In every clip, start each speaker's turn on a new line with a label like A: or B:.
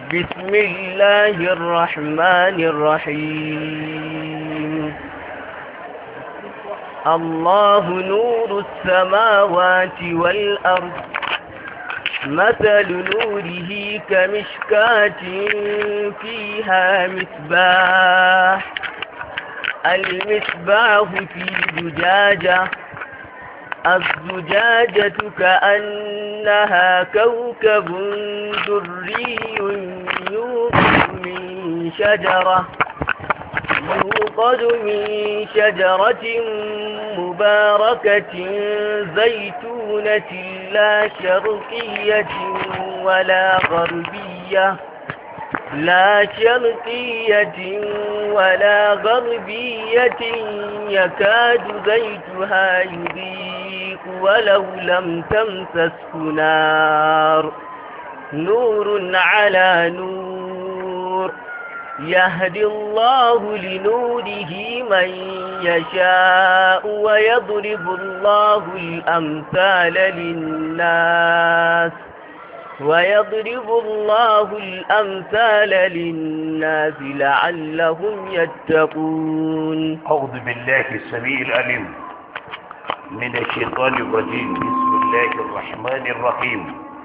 A: بسم الله الرحمن الرحيم. الله نور السماوات والأرض، مثل نوره كمشكاة فيها مصباح، المصباح في زجاجة، الزجاجة كأنها كوكب دري يوقد من شجرة مباركة زيتونة لا شرقية ولا غربية يكاد زيتها يضيء ولو لم تمسسه نور على نور، يهدي الله لنوره من يشاء ويضرب الله الأمثال للناس لعلهم يتقون.
B: أعوذ بالله السميع العليم من الشيطان الرجيم. بسم الله الرحمن الرحيم.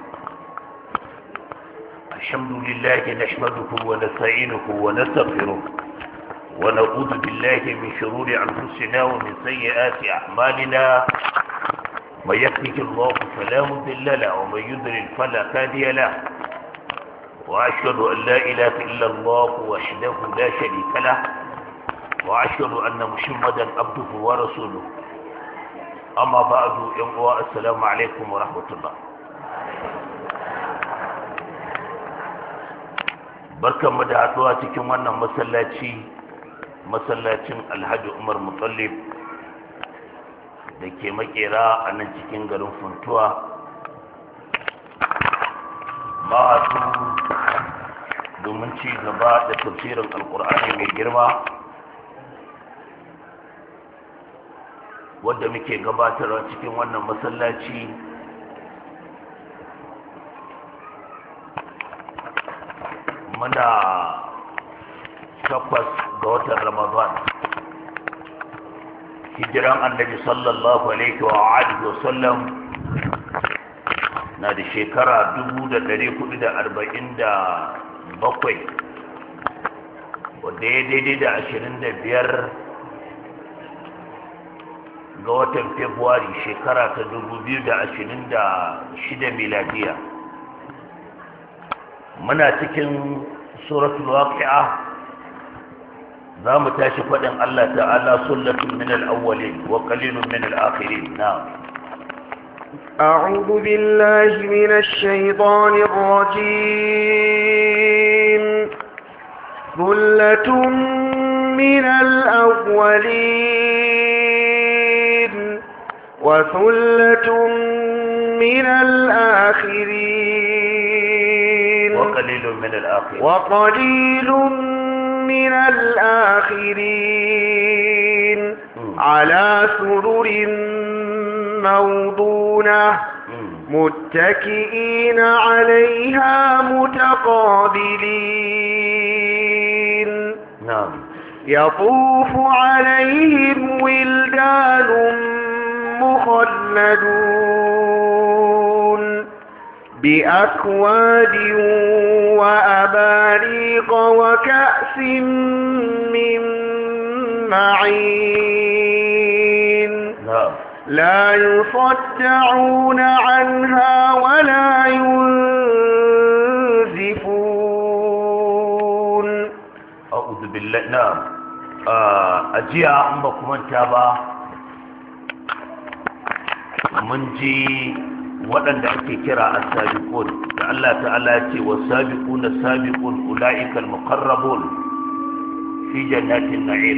B: الحمد لله نحمده ونستعينه ونستغفره ونعوذ بالله من شرور أنفسنا ومن سيئات أعمالنا، من يهده الله فلا مضل له ومن يضلل فلا هادي له، وأشهد أن لا إله إلا الله وحده لا شريك له، وأشهد أن محمدا عبده ورسوله. أما بعد، السلام عليكم ورحمة الله. barkanmu da haɗuwa cikin wannan masallacin Alhaji Umar Mutallib da ke makera a nan cikin garin Funtuwa. Ma'adu domin ci gaba da tafsirin Alƙur'ani mai girma wadda muke gabatarwa cikin wannan masallaci muna 8 ga watan Ramadan, hijiran annabi sallallahu alaihi wa alihi wa sallam na da shekara 1447, wadda ya daidai da 25 ga watan Fabrairu shekara ta 2026 miladiya. muna cikin suratul waqi'a, za mu tashi faɗin Allah ta'ala sullatun min al-awwalin wa qalilun min al-akhirin. na'am.
C: أعوذ بالله من الشيطان الرجيم. ثلة من الأولين وثلة من الآخرين وقليل من الآخرين على سرر موضونة متكئين عليها متقابلين. يطوف عليهم ولدان مخلدون بأكواب وأباريق وكأس من معين لا يصدعون عنها ولا ينزفون.
B: أعوذ بالله. نعم. أجيء أمكم انتبه من جي waɗanda ake kira as-sabiqun da Allah ta'ala ya ce was-sabiquna as-sabiqun ulaika al-muqarrabun fi jannatin na'im.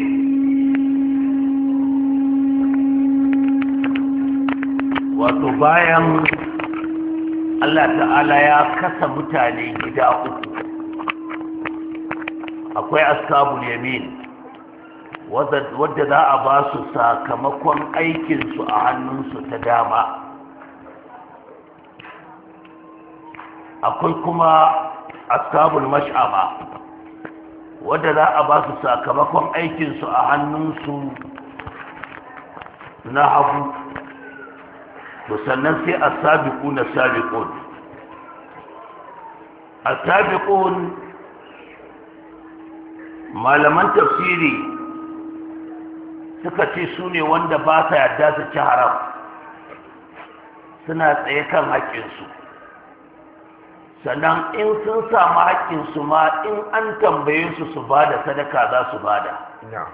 B: wato bayan Allah ta'ala ya kasa mutane gida uku, akwai ashabul yamin wadda za a ba su sakamakon aikinsu a hannunsu ta dama, akwai kuma ashabul mash'ama wadda za a ba su sakamakon aikinsu a hannunsu na hagu. To sannan sai as-sabiqun as-sabiqun. As-sabiqun malaman tafsiri suka ce su ne wanda ba sa yarda su ci haram, suna tsaye kan haƙƙinsu, sannan in sun samu haƙƙinsu ma in an tambaye su su ba da sadaka za su ba da.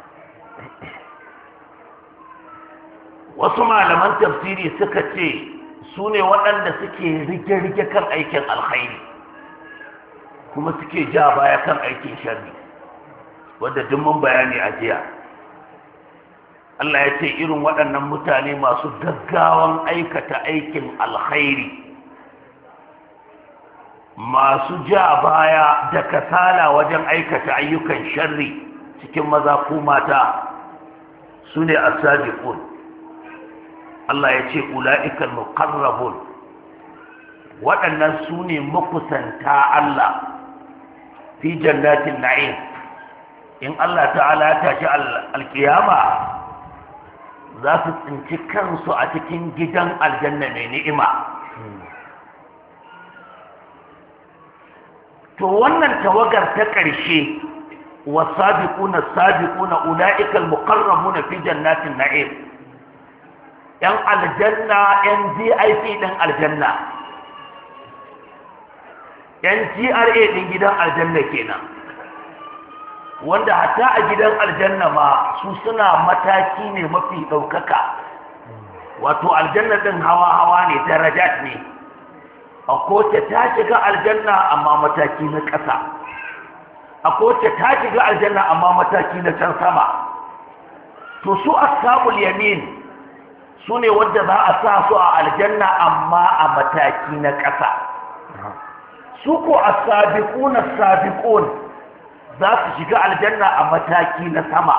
B: Wasu malaman tafsiri suka ce su ne waɗanda suke rige-rige kan aikin alkhairi kuma suke ja baya kan aikin sharri, wadda duk mun bayani a jiya. Allah ya ce irin waɗannan mutane masu gaggawan aikata aikin alkhairi, masu ja baya da kasala wajen aikata ayyukan sharri cikin maza ko mata, su ne as-sabiqun. Allah ya ce ula'ikal muqarrabun, waɗannan su ne makusanta Allah fi jannatin na'im. In Allah ta'ala ya tashi alkiyama za su tsinci kansu a cikin gidan aljanna mai ni'ima. To wannan tawagar ta ƙarshe wasabiquna sabiquna ula'ikal muqarrabuna fi jannatin na'im, ‘yan aljanna, ‘yan GIP ɗin aljanna, ‘yan GRA ɗin gidan aljanna kenan, wanda hata a gidan aljanna ma su suna mataki ne mafi ɗaukaka, wato aljanna ɗin hawa-hawa ne, darajat ne, a kowace ta shiga aljanna amma mataki na ƙasa, a kowace ta shiga aljanna amma mataki na can sama. To su ashabul yamin su ne wadda za a sa su a aljanna amma a mataki na ƙasa. Su ko as-sabiqun as-sabiqun za su shiga aljanna a mataki na sama.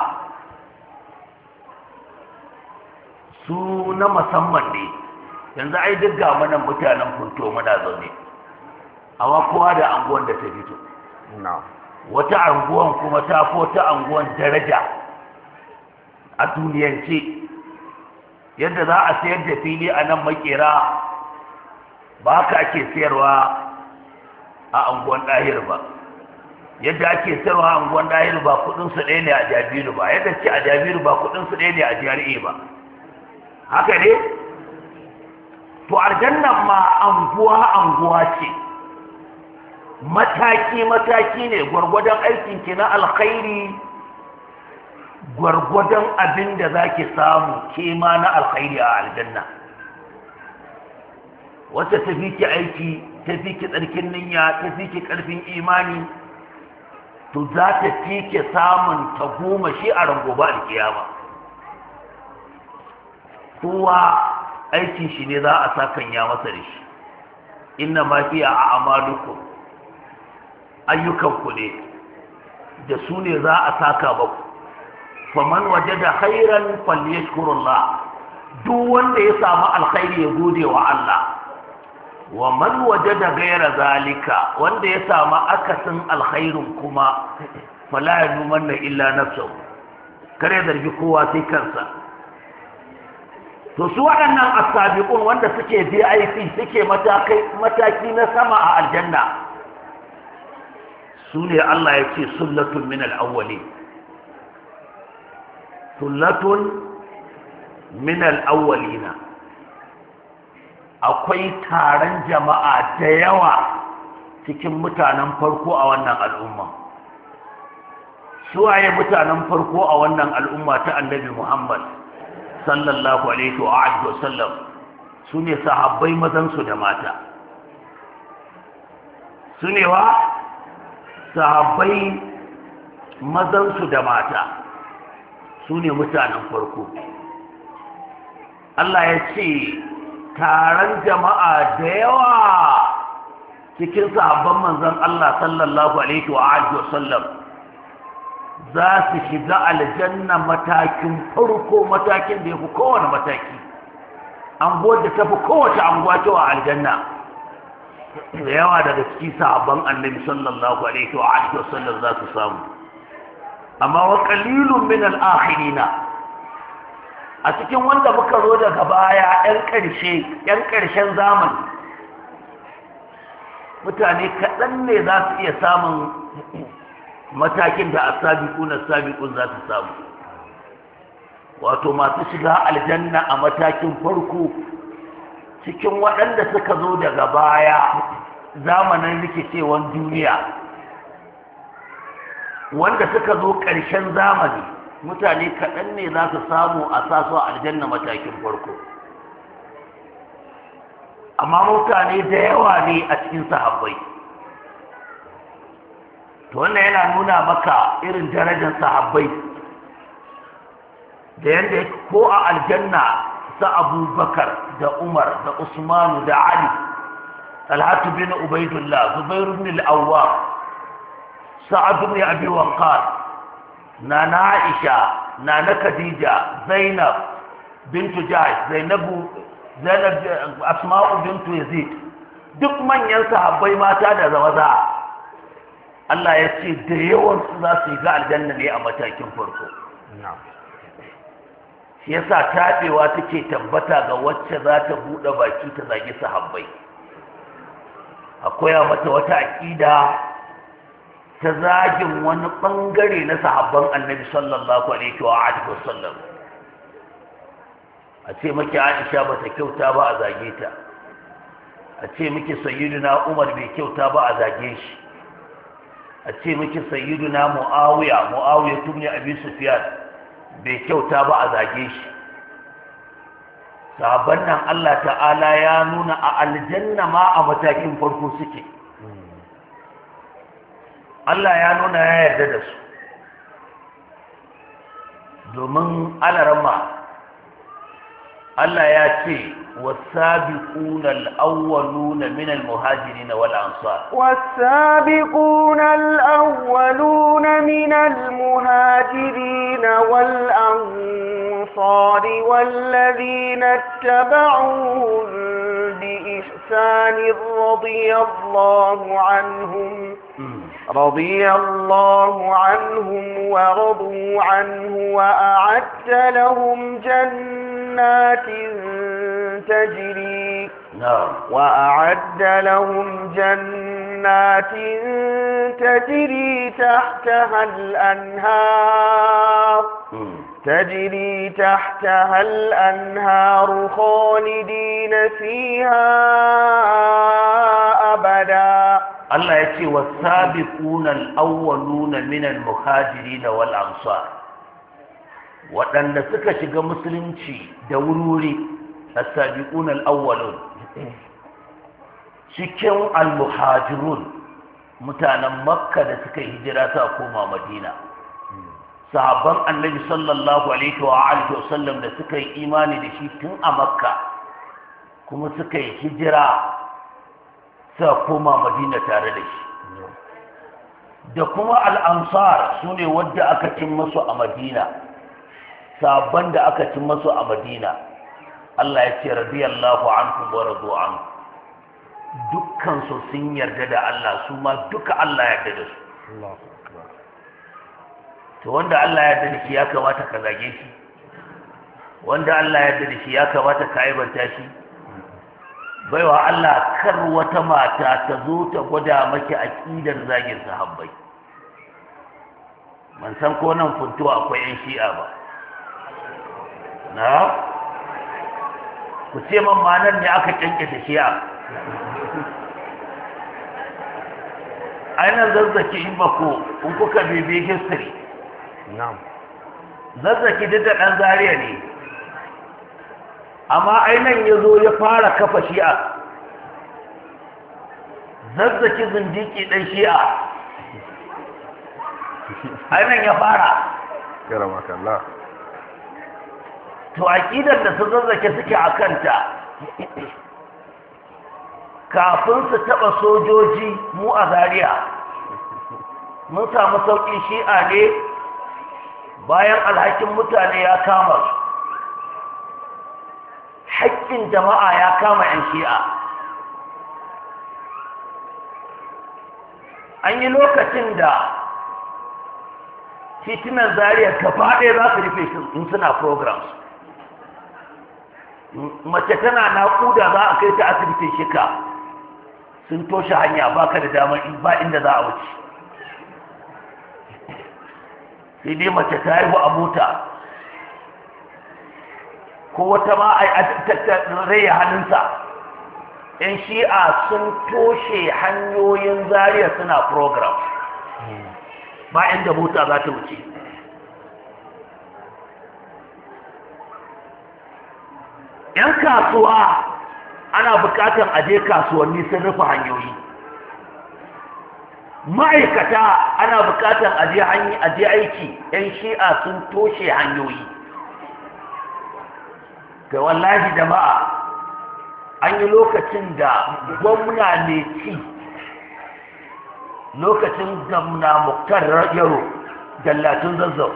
B: Su na musamman ne. Yanzu ai duk ga mana mutanen Funto muna zaune, amma kowa da anguwan da ta fito. Wata anguwan kuma ta fi wata anguwan daraja a duniyance. Yadda za a sayar da fili a nan Makera ba haka ake sayarwa a anguwan Ɗahir ba. Yadda ake sayarwa a anguwan Ɗahir ba kudinsu ɗaya ne a Jabiru ba, yadda ce a Jabiru ba kudinsu ɗaya ne a GRA ba. Haka ne? To aljannan ma anguwa ce, mataki ne, gwargwadon aikinki na alkhairi, gwargwadon abin da za ki samu kema na alkhairi a aljanna. Wata tafi ki aiki, tafi ki tsarkin niyya, tafi ki karfin imani, to za ta fi ki samun tagomashi a rangoba alkiyama. Kowa aikin shi ne za a sakanya masa da shi. Inna ma hiya a'malukum, ayyukanku ne da su ne za a saka baku. faman wajada khairan falyashkurullah, duk wanda ya samu alkhairi ya gode wa Allah. Wa man wajada ghayra zalika, wanda ya samu akasin alkhairin kuma fala yalumanna illa nafsuhu, kare zargi kowa sai kansa. To su waɗannan as-sabiqun wanda suke VIP, suke mataki na sama a aljanna, su ne Allah ya ce sullatun min al-awwalin, sullatun min al-awwalina. Akwai taron jama'a da yawa cikin mutanen farko a wannan al'umma. Suwaye mutanen farko a wannan al'umma ta Annabi Muhammad sallallahu alaihi wa alihi wasallam? Su ne sahabbai mazansu da mata. Su ne wa sahabbai mazansu da mata, su ne mutanen farko. Allah ya ce taron jama'a da yawa cikin sahabban manzon Allah sallallahu alaihi wa alihi wasallam za su shiga aljanna matakin farko, matakin da yafi kowane mataki, anguwar da tafi kowace anguwa cewa aljanna. da yawa daga cikin sahabban annabi sallallahu alaihi wa alihi wasallam za su samu, amma wa qalilun min al-akhirina, a cikin wanda muka zo daga baya yan ƙarshen zamani, mutane kaɗan ne za su iya samun matakin da as-sabiqun za su samu, wato masu shiga aljanna a matakin farko cikin waɗanda suka zo daga baya zamanin rikicewan duniya, wanda suka zo ƙarshen zamani, mutane kaɗan ne za su samu a sasu a aljanna matakin farko, amma mutane da yawa ne a cikin sahabbai. To wannan yana nuna maka irin darajar sahabbai da yadda ko a aljanna sa Abubakar da Umar da Usmanu da Ali, Talhatu bin Ubaidullah, Zubair bin al-Awwam, Sa'ad bin Abi Waqqas, Nana Aisha, Nana Khadija, Zainab bintu Jahsh, Zainab Asma'u bintu Yazid, duk manyan sahabbai mata da maza. Allah ya ce da yawan su za su yi ga aljanna ne a matakin farko. Shi yasa tabewa take tabbata ga wacce za ta bude baki ta zagi sahabbai. Akwai mata wata aqida ta zagin wani bangare na sahabban Annabi sallallahu alaihi wa alihi wasallam. A ce miki Aisha ba ta kyauta ba a zage ta. A ce miki Sayyidina Umar bai kyauta ba a zage shi. A ce miki Sayyidina Muawiya ibn Abi Sufyan bai kyauta ba a zage shi. Sahabban nan Allah ta'ala ya nuna a aljanna ma a matakin farko suke. Allah ya nuna ya yarda da su, domin alarama Allah ya ce والسابقون الأولون من المهاجرين والأنصار
C: والسابقون الأولون من المهاجرين والأنصار والذين اتبعوهم بإحسان رضي الله عنهم ورضوا عنه وأعد لهم جنات تجري تحتها الأنهار خالدين فيها أبدا.
B: Allah ya ce wasabiquna al-awwaluna min al-muhajirin wal ansar, waɗanda suka shiga musulunci da wuri as-sabiquna al-awwalun cikin al-muhajirun, mutanen Makka da suka hijira ta koma Madina, sahabban Annabi sallallahu alaihi wa alihi wasallam da suka yi imani da shi tun a Makka kuma suka yi hijira sa koma Madina tare da shi, da kuma al'ansar su ne wadda aka cin masu a Madina, sabon da aka cin masu a Madina. Allah ya ce radiyallahu anhu wa radu anhu, dukkan su sun yarda da Allah, su ma duka Allah ya yarda da su. To wanda Allah ya yarda da shi ya kamata ka zage shi, wanda Allah ya yarda da shi ya kamata ka aibanta shi. Baiwa Allah, kar wata mata ta zo ta gwada maki aqidar zagin sahabbai. Man san ko nan funtuwa akwai yan shi'a ba. Na? Ku ce man ma nan ne aka kyankyata shi'a. Ainihin zazzaki in ba ko in kuka bibi history. Na'am. Zazzaki duk da ɗan Zariya ne. Amma ainihin ya zo ya fara kafa shi'a, zazzaki zindiki ɗan shi'a, ainihin ya fara. To aƙidar da su zazzaki suke a kanta, kafin su taɓa sojoji mu a Zariya, mun samu sauƙin shi'a ne bayan alhakin mutane ya kama su. Haƙƙin jama'a ya kama 'yan shi'a, an yi lokacin da titunan Zaria gaba ɗaya za su rufe in suna programs. Mace tana naƙuda za a kai ta asibitin shika sun toshe hanya ba ka da damar ba inda za a wuce. Sai dai mace ta haihu a mota ko wata ma a raya hannunsa. 'Yan shi'a sun toshe hanyoyin Zaria suna program ba inda mota za ta wuce. ‘Yan kasuwa ana bukatar aje kasuwanni sun rufe hanyoyi. Ma'aikata ana bukatar aje aiki, ‘yan shi'a sun toshe hanyoyi. Ga wallahi jama'a an yi lokacin da gwamna ne ci, lokacin gamna Muktar Yaro Dallatun Zazzau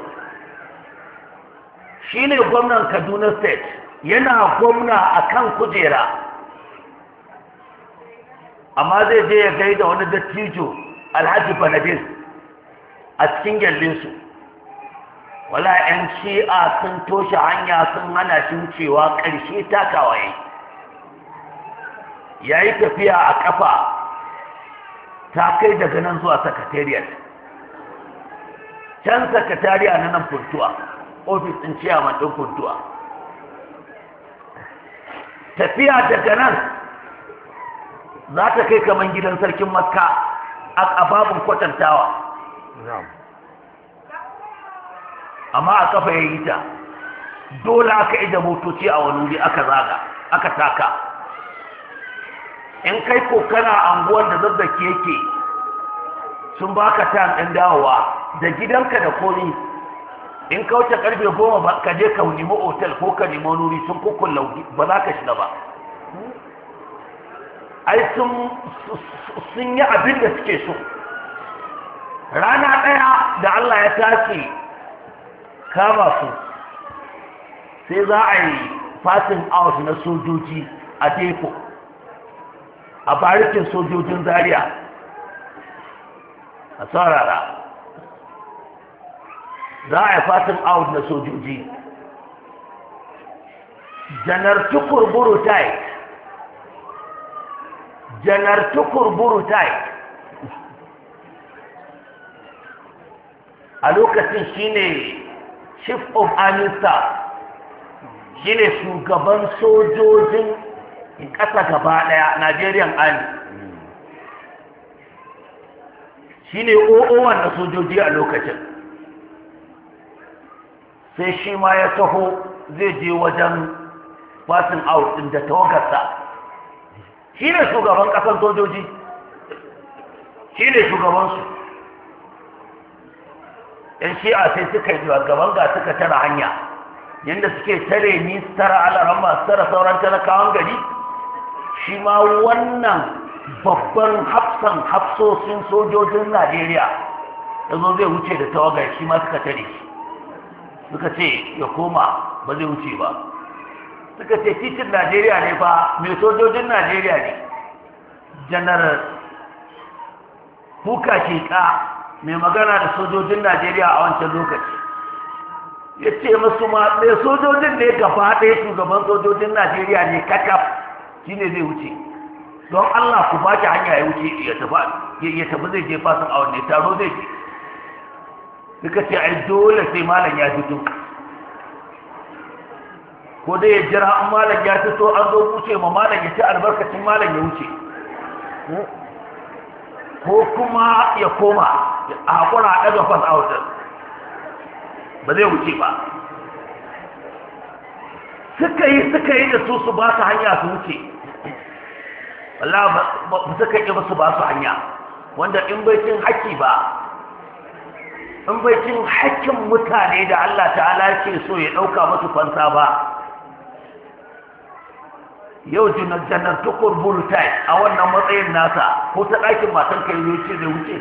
B: shi ne gwamnan Kaduna State, yana gwamna a kan kujera, amma zai je ya gaida wani dattijo Alhaji Banadis a cikin gyallinsu. Wala 'yan shi'a sun toshe hanya sun hana shi wucewa, ƙarshe takawaye ya yi tafiya a ƙafa ta kai daga nan zuwa secretariat, can secretariat na nan Funtuwa, ofis ɗin ciyaman ɗin Funtuwa. Tafiya daga nan za ta kai kaman gidan sarkin Maska a babin kwatantawa, amma a kafa ya yi ta. Dole aka ida motoci a wani wuri aka zaga aka taka. In kai ko kana anguwan da zazzaki yake sun baka tan ɗin dawowa da gidanka da komi, in ka wuce karfe 10 ba ka je ka nemi otal ko ka nemi nuri sun kukkulla ba za ka shiga ba. Ai sun yi abin da suke so. Rana ɗaya da Allah ya tashi kama su, sai za a yi passing out na sojoji a depo a barikin sojojin Zaria a saurara. Za a yi passing out na sojoji. Janar Tukur Burutai a lokacin shine chief of army staff, shine shugaban sojojin ƙasa gaba ɗaya Nigerian Army, shine OO na sojoji a lokacin. Sai shi ma ya taho zai je wajen passing out ɗin da tawagarsa. Shi ne shugaban ƙasar sojoji, shi ne shugabansu. ‘Yan shi'a sai suka yi gaban ga suka tara hanya, yadda suke tare ni su tara alaramma su tara sauran talakawan gari. Shi ma wannan babban hafsoshin sojojin Najeriya ya zo zai wuce da tawagar, shi ma suka tare shi. Suka ce ya koma, ba zai wuce ba. Suka ce titin Najeriya ne fa, mai sojojin Najeriya ne. Janar Kuka Sheka mai magana da sojojin Najeriya a wancan lokaci ya ce masu ma mai sojojin ne gaba ɗaya, shugaban sojojin Najeriya ne kakaf, shi ne zai wuce. Don Allah ku ba shi hanya ya wuce ya tafi zai je fasin a wanne taro zai je. Suka ce ai dole sai malam ya fito, ko dai ya jira an malam ya fito an zo wuce ma malam ya ci albarkacin malam ya wuce, ko kuma ya koma a haƙura a ɗaga fas out ba zai wuce ba. Suka yi da su ba su hanya su wuce, wallah ba suka yi ba su ba su hanya, wanda in bai cin haƙƙi ba, in bai cin haƙƙin mutane da Allah ta'ala ce so ya ɗauka masu fansa ba. Yau Janar Tukur Burutai a wannan matsayin nasa, ko ta ɗakin matan kai zai ce zai wuce,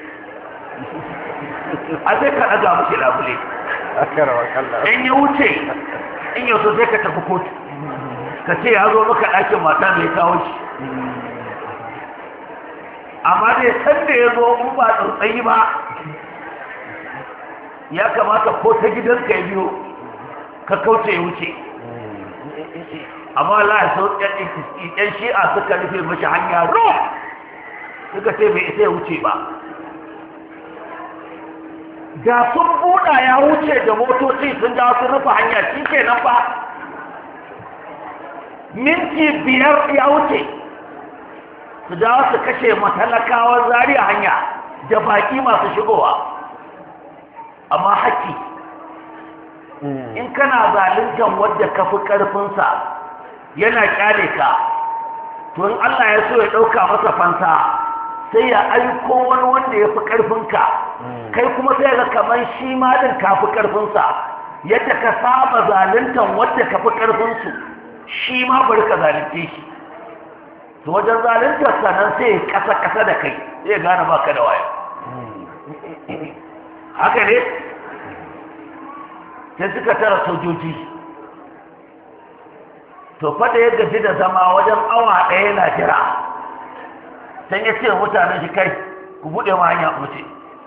B: a zai ka ɗaga mashi labule. In ya wuce, in yau so sai ka tafi kotu ka ce ya zo maka ɗakin mata mai kawo shi. amma dai san da ya zo in ba tsautsayi ba ya kamata ko ta gidanka ya biyo ka kauce ya wuce. amma Allah ya so ɗan shi'a suka rufe mashi hanya ro suka ce bai isa ya wuce ba. da sun buɗa ya wuce da motoci sun dawo sun rufe hanya shi kenan ba minti 5 ya wuce su dawo su kashe matalakawan Zariya hanya da baƙi masu shigowa. amma haƙƙi in kana zaluntan wadda ka fi ƙarfinsa yana ƙyale ka to in Allah ya so ya ɗauka masa fansa sai ya aiko wani wanda ya fi ƙarfinka kai kuma sai ga kamar shi ma ɗin ka fi ƙarfinsa yadda ka saba zaluntan wadda ka fi ƙarfinsu shi ma bari ka zalunce shi to wajen zaluntar sanan sai ƙasa-ƙasa da kai zai gane baka da waya. haka ne sai suka tara sojoji to fada ya gaji da zama wajen awa ɗaya yana jira sai ya ce mutanen shi kai ku buɗe ma hanya wuce.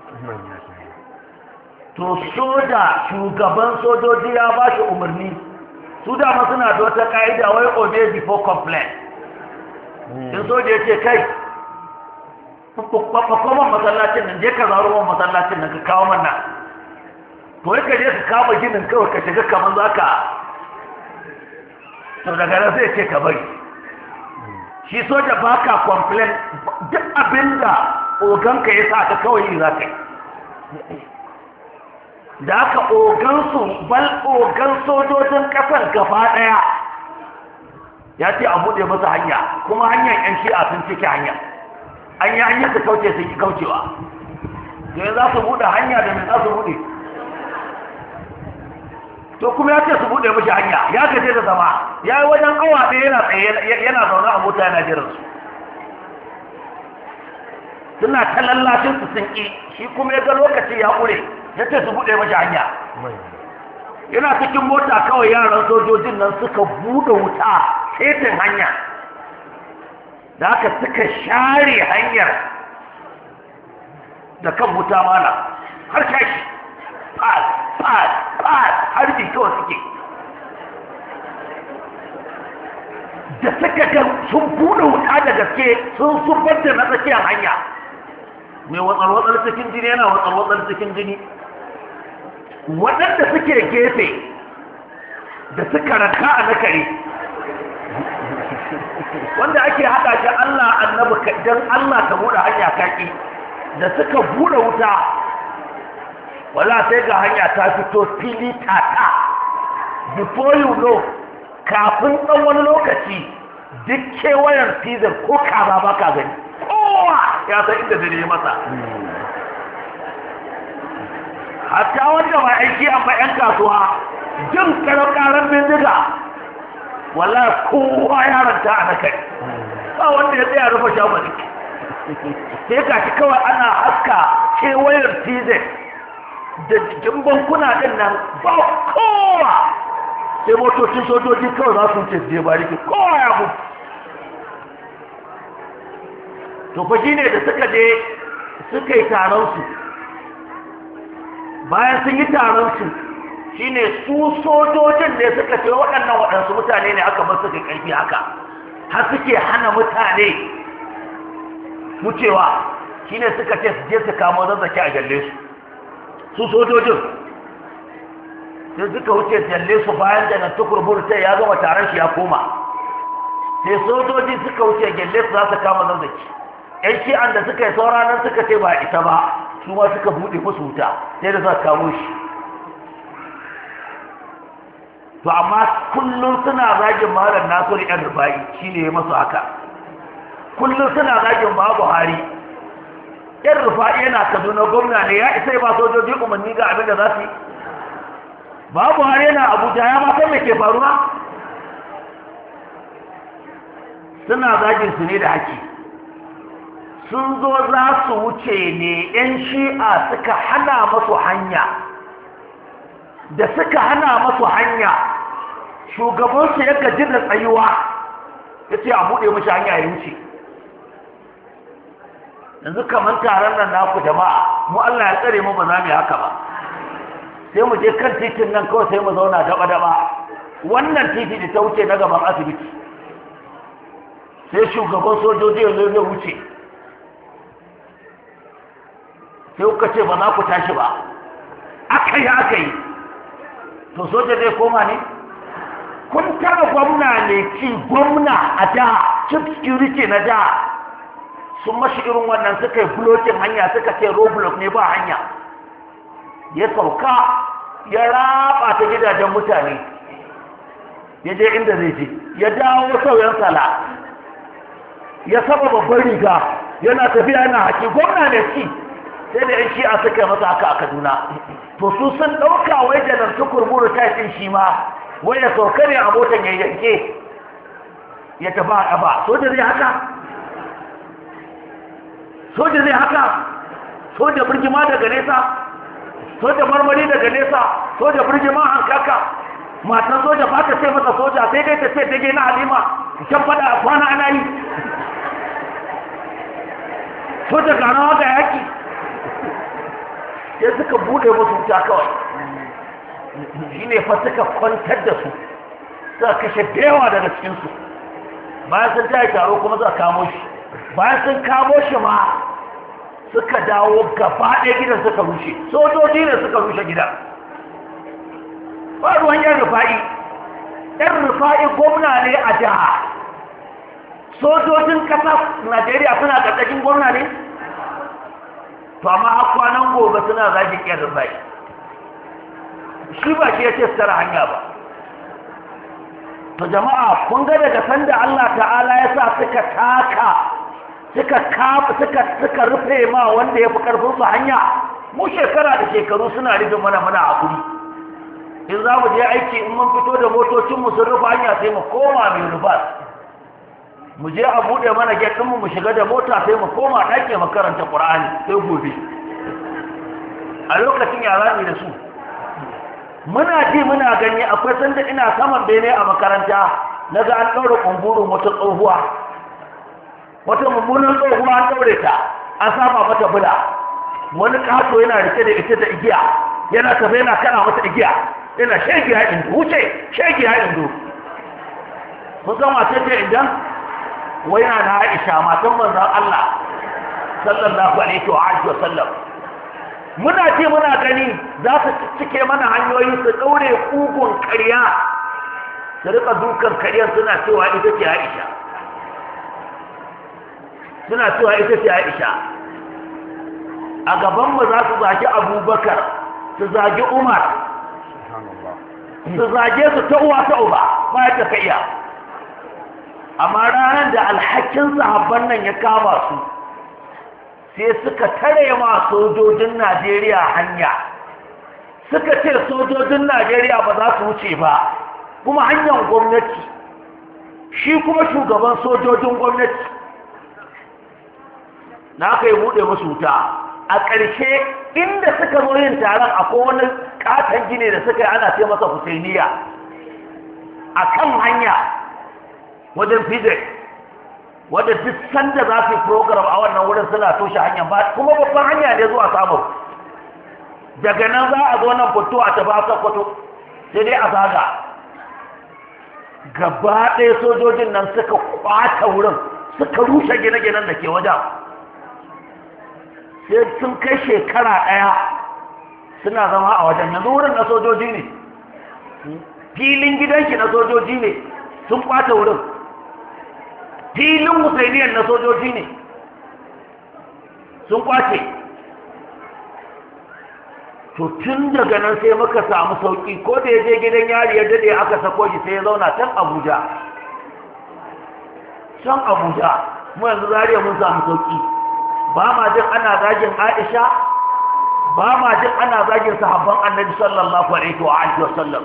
B: to shugaban sojoji ya ba shi umarni su dama suna da wata ka'ida wai obey before complain. in soja ya ce kai kwakwaman masallacin nan je ka zaro man masallacin nan ka kawo man nan to yi ka je ka kama ginin kawai ka shiga kamar za ka to daga nan zai ce ka bari. shi soja ba ka complain duk abinda oganka ya sa ka kawai yi za ka yi. da aka ogansu ogan sojojin kasar gaba daya ya ce a buɗe masa hanya kuma hanyar yan shi'a sun cike hanya an yi hanyar su kauce sun ki kaucewa yanzu za su buɗe hanya da mai za su buɗe to kuma ya ce su buɗe mashi hanya ya gaje da zama ya yi wajen awa ɗaya yana tsaye yana zaune a mota yana jiran su suna ta lallashin su sun ƙi shi kuma ya ga lokaci ya ƙure ya ce su buɗe mashi hanya yana cikin mota kawai yaran sojojin nan suka buɗe wuta setin hanya da aka suka share hanyar da kan wuta mana har kashi fad harbi kawai suke da suka ga sun buɗe wuta da gaske sun zubar da na tsakiyar hanya mai watsar-watsar cikin jini yana watsar-watsar cikin jini waɗanda suke gefe da suka ranka a nakari wanda ake haɗa shi Allah annabi don Allah ka buɗe hanya kaki da suka buɗe wuta wala sai ga hanya ta fito fili tata before you know kafin ɗan wani lokaci duk kewayen tizar ko kaza ba ka gani kowa ya san inda zai yi masa hatta wanda mai aiki amma 'yan kasuwa jin karan bindiga wallahi kowa ya ranta a nakari ba wanda ya tsaya rufe shagwani sai ka ci kawai ana haska kewayen tizar da jikin bankuna din nan ba kowa sai motocin sojoji kawai za su wuce je bariki kowa ya mutu to fa shine da suka je suka yi taron su bayan sun yi taron su shine su sojojin ne suka ce waɗansu mutane ne aka bar suka ƙarfi haka har suke hana mutane wucewa shine suka ce su je su kamo zazzaki a galle su sojojin sai suka wuce jalle su bayan da na tukurbur sai ya gama taron shi ya koma sai sojoji suka wuce gyalle su za su kama zazzaki yan shi'an da suka yi saura nan suka ce ba ita ba su ma suka buɗe musu wuta sai da za su kamo shi to amma kullum suna zagin malam Nasiru yan Rufa'i shine ya masu haka kullum suna zagin babu Buhari yan Rufa'i yana Kaduna gwamna ne ya isa ba sojoji umarni ga abin da za su yi babu Buhari yana Abuja ya ma san me ke faruwa suna zagin su ne da haki sun zo za su wuce ne yan shi'a suka hana masu hanya da suka hana masu hanya shugabansu ya gaji da tsayuwa ya ce a buɗe mashi hanya ya wuce yanzu kamar taron nan naku jama'a mu Allah ya tsare mu ba za mu yi haka ba sai mu je kan titin nan kawai sai mu zauna daba-daba wannan titi da ta wuce na gaban asibiti sai shugaban sojoji ya zo wuce sai kuka ce ba za ku tashi ba aka yi to soja zai koma ne kun tara gwamna ne ci gwamna a jiha chief security na jiha sun mashi irin wannan suka yi blocking hanya suka ce roadblock ne ba hanya ya sauka ya raba ta gidajen mutane ya je inda zai je ya dawo sauyan sala ya saba babban riga yana tafiya yana haƙi gwamna ne ci sai da yan shi'a suka yi masa haka a Kaduna to su sun ɗauka wai janar tukurburu ta yi shi ma wai ya sauka ne a motan ya yanke ya tafi a ƙafa soja zai haka soja birgima daga nesa soja marmari daga nesa soja birgima hankaka matan soja ba ta ce masa soja sai dai ta ce dage na halima can fada a kwana ana yi soja ganawa ga yaki sai suka bude musu wuta kawai shi ne fa suka kwantar da su suka kashe dewa daga cikinsu bayan sun ta taro kuma suka kamo shi bayan sun kamo shi ma suka dawo gaba ɗaya gidan suka rushe sojoji ne suka rushe gidan ba ruwan yan rufa'i gwamna ne a jiha sojojin ƙasa Najeriya suna ƙarƙashin gwamna ne to amma har kwanan gobe suna zagin yan rufa'i shi ba shi ya ce su tara hanya ba to jama'a kun ga daga sanda Allah ta'ala ya sa suka taka suka rufe ma wanda ya fi karfin su hanya mu shekara da shekaru suna rufe mana hakuri in za mu je aiki in mun fito da motocinmu sun rufe hanya sai mu koma mai rufas mu je a buɗe mana gate ɗinmu mu shiga da mota sai mu koma ɗaki makaranta ƙur'ani sai gobe a lokacin yara ne da su muna ji muna gani akwai sanda ina saman bene a makaranta na ga an ɗaura ƙumburin wata tsohuwa wata mummunan tsohuwa an ɗaure ta an saba mata bula wani ƙato yana rike da ita da igiya yana tafe yana kana mata igiya yana shegiya indo wuce shegiya indo kun san wace ce idan wai na Aisha matan manzon Allah sallallahu alaihi wa alihi wa sallam muna ce muna gani za su cike mana hanyoyi su daure kugun ƙarya su rika dukan ƙaryar suna cewa ita ce Aisha a gaban mu za su zagi Abubakar su zagi Umar su zage su ta uwa ta uba ba ta ka iya amma ranar da alhakin sahabban nan ya kama su sai suka tare ma sojojin Najeriya hanya suka ce sojojin Najeriya ba za su wuce ba kuma hanyar gwamnati shi kuma shugaban sojojin gwamnati na aka yi buɗe musu wuta a ƙarshe inda suka zo yin taron akwai wani ƙaton gine da suka yi ana ce masa Husainiya a kan hanya wajen physics wadda duk sanda za su yi program a wannan wurin suna toshe hanyar ba kuma babban hanya ne zuwa samun daga nan za a zo nan fito a tafi Sokoto sai dai a zaga gaba ɗaya sojojin nan suka kwata wurin suka rushe gine-ginen da ke wajen sai sun kai shekara ɗaya suna zama a wajen yanzu wurin na sojoji ne filin gidanki na sojoji ne sun kwata wurin filin Husainiyar na sojoji ne sun kwace to tun daga nan sai muka samu sauki ko da ya je gidan yari ya dade aka sako shi sai ya zauna can Abuja mu yanzu Zariya mun samu sauki ba ma jin ana zagin Aisha ba ma jin ana zagin sahabban Annabi sallallahu alaihi wa alihi wa sallam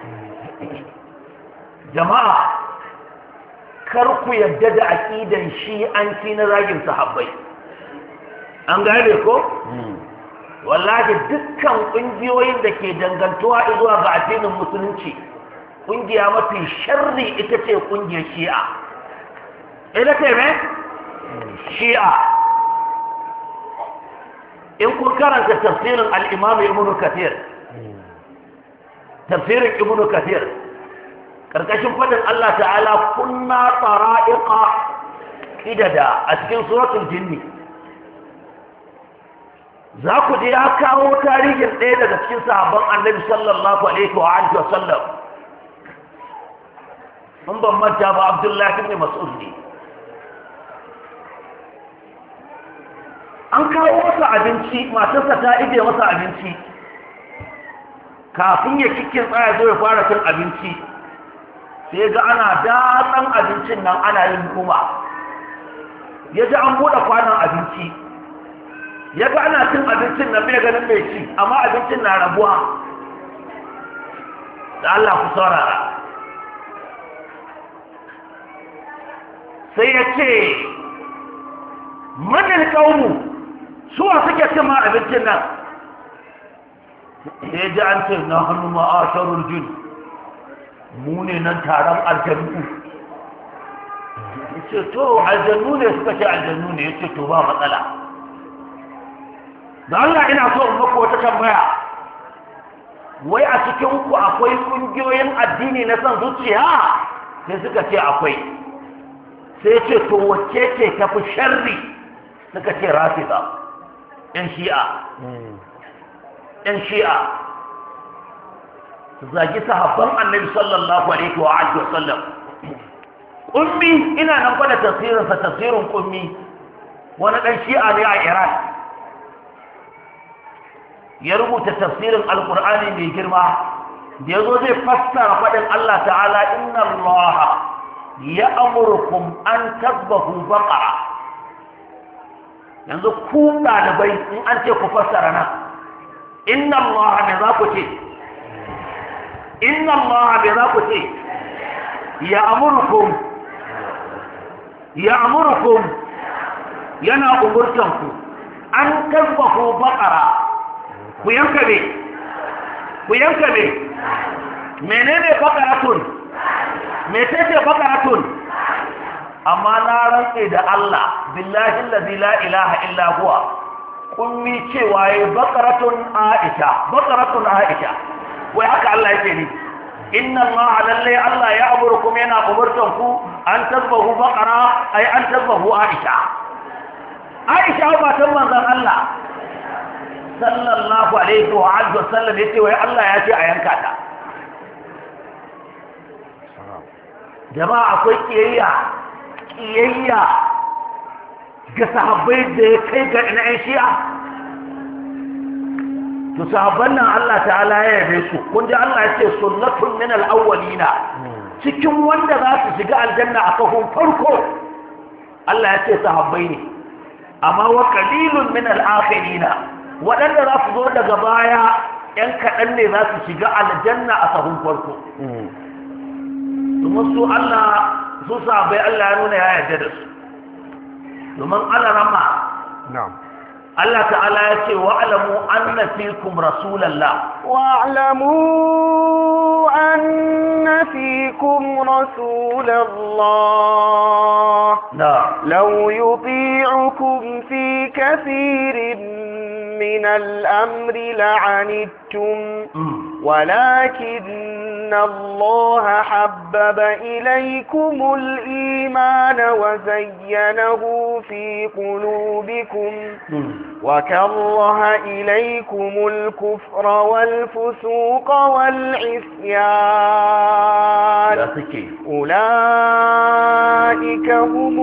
B: jama'a kar ku yadda da aqidan shi'anci na zagin sahabbai an gane ko wallahi dukkan kungiyoyin da ke dangantuwa zuwa ga addinin musulunci kungiya mafi sharri ita ce kungiyar Shi'a ita ce me Shi'a in kun karanta tafsirin al-Imam Ibn Kathir tafsirin Ibn Kathir karkashin fadin Allah ta'ala kunna tara'iqa idada a cikin suratul jinni za ku je ya kawo tarihin ɗaya daga cikin sahabban annabi sallallahu alaihi wa alihi wa sallam in ban manta ba Abdullahi ibn Mas'ud ne an kawo masa abinci matarsa ta ije masa abinci kafin ya kikin tsaya zo ya fara cin abinci sai ga ana datsan abincin nan ana yin kuma ya ji an buɗe kwanon abinci ya ga ana cin abincin nan bai ganin mai ci amma abincin na rabuwa da Allah ku saurara sai ya ce manil kaumu suwa suke cin ma abincin nan sai ji an ce na hannu ma'asharul jin mu ne nan taron aljannu ya ce to aljannu ne suka ce aljannu ne ya ce to ba matsala da Allah ina so in muku wata tambaya wai a cikin ku akwai kungiyoyin addini na son zuciya sai suka ce akwai sai ce to wacce ce tafi sharri suka ce rafida yan shi'a su zagi sahabban annabi sallallahu alaihi wa alihi wa sallam ummi ina nan fa da tafsirin ummi wani dan shi'a ne a Iran ya rubuta tafsirin alkur'ani mai girma da ya zo zai fassara faɗin Allah ta'ala inna Allah ya amurkum an tasbahu baqara yanzu ku ɗalibai in an ce ku fassara nan inna Allah me za ku ce inna Allah me za ku ce ya amurkum yana umurtanku an tasbahu baqara ku yanka ne menene bakaratun metece bakaratun amma na rantse da Allah billahi allazi la ilaha illa huwa kummi cewa yayi bakaratun Aisha wai haka Allah yake ni inna Allah lalle Allah ya amurkum yana umurtan ku an tasbahu baqara ay an tasbahu Aisha ba ta manzon Allah sallallahu alaihi wa alihi wasallam yace wai Allah ya ce a yanka ta jama'a akwai kiyayya ga sahabbai da ya kai ga ina shi'a to sahabban nan Allah ta'ala ya yabe su kun ji Allah ya ce sunnatun min al-awwalina cikin wanda za su shiga aljanna a kafin farko Allah ya ce sahabbai ne amma wa qalilun min al-akhirina waɗanda za su zo daga baya ‘yan kaɗan ne za su shiga aljanna a sahun farko domin su Allah su sabai Allah ya nuna ya yarda da su domin Allah rama Allah ta'ala ya ce wa'alamu anna fikum rasulallah
C: wa'alamu anna fikum rasulallah law yuti'ukum fi kathirin من الأمر لعنتم ولكن الله حبب إليكم الإيمان وزينه في قلوبكم وكره إليكم الكفر والفسوق والعصيان أولئك هم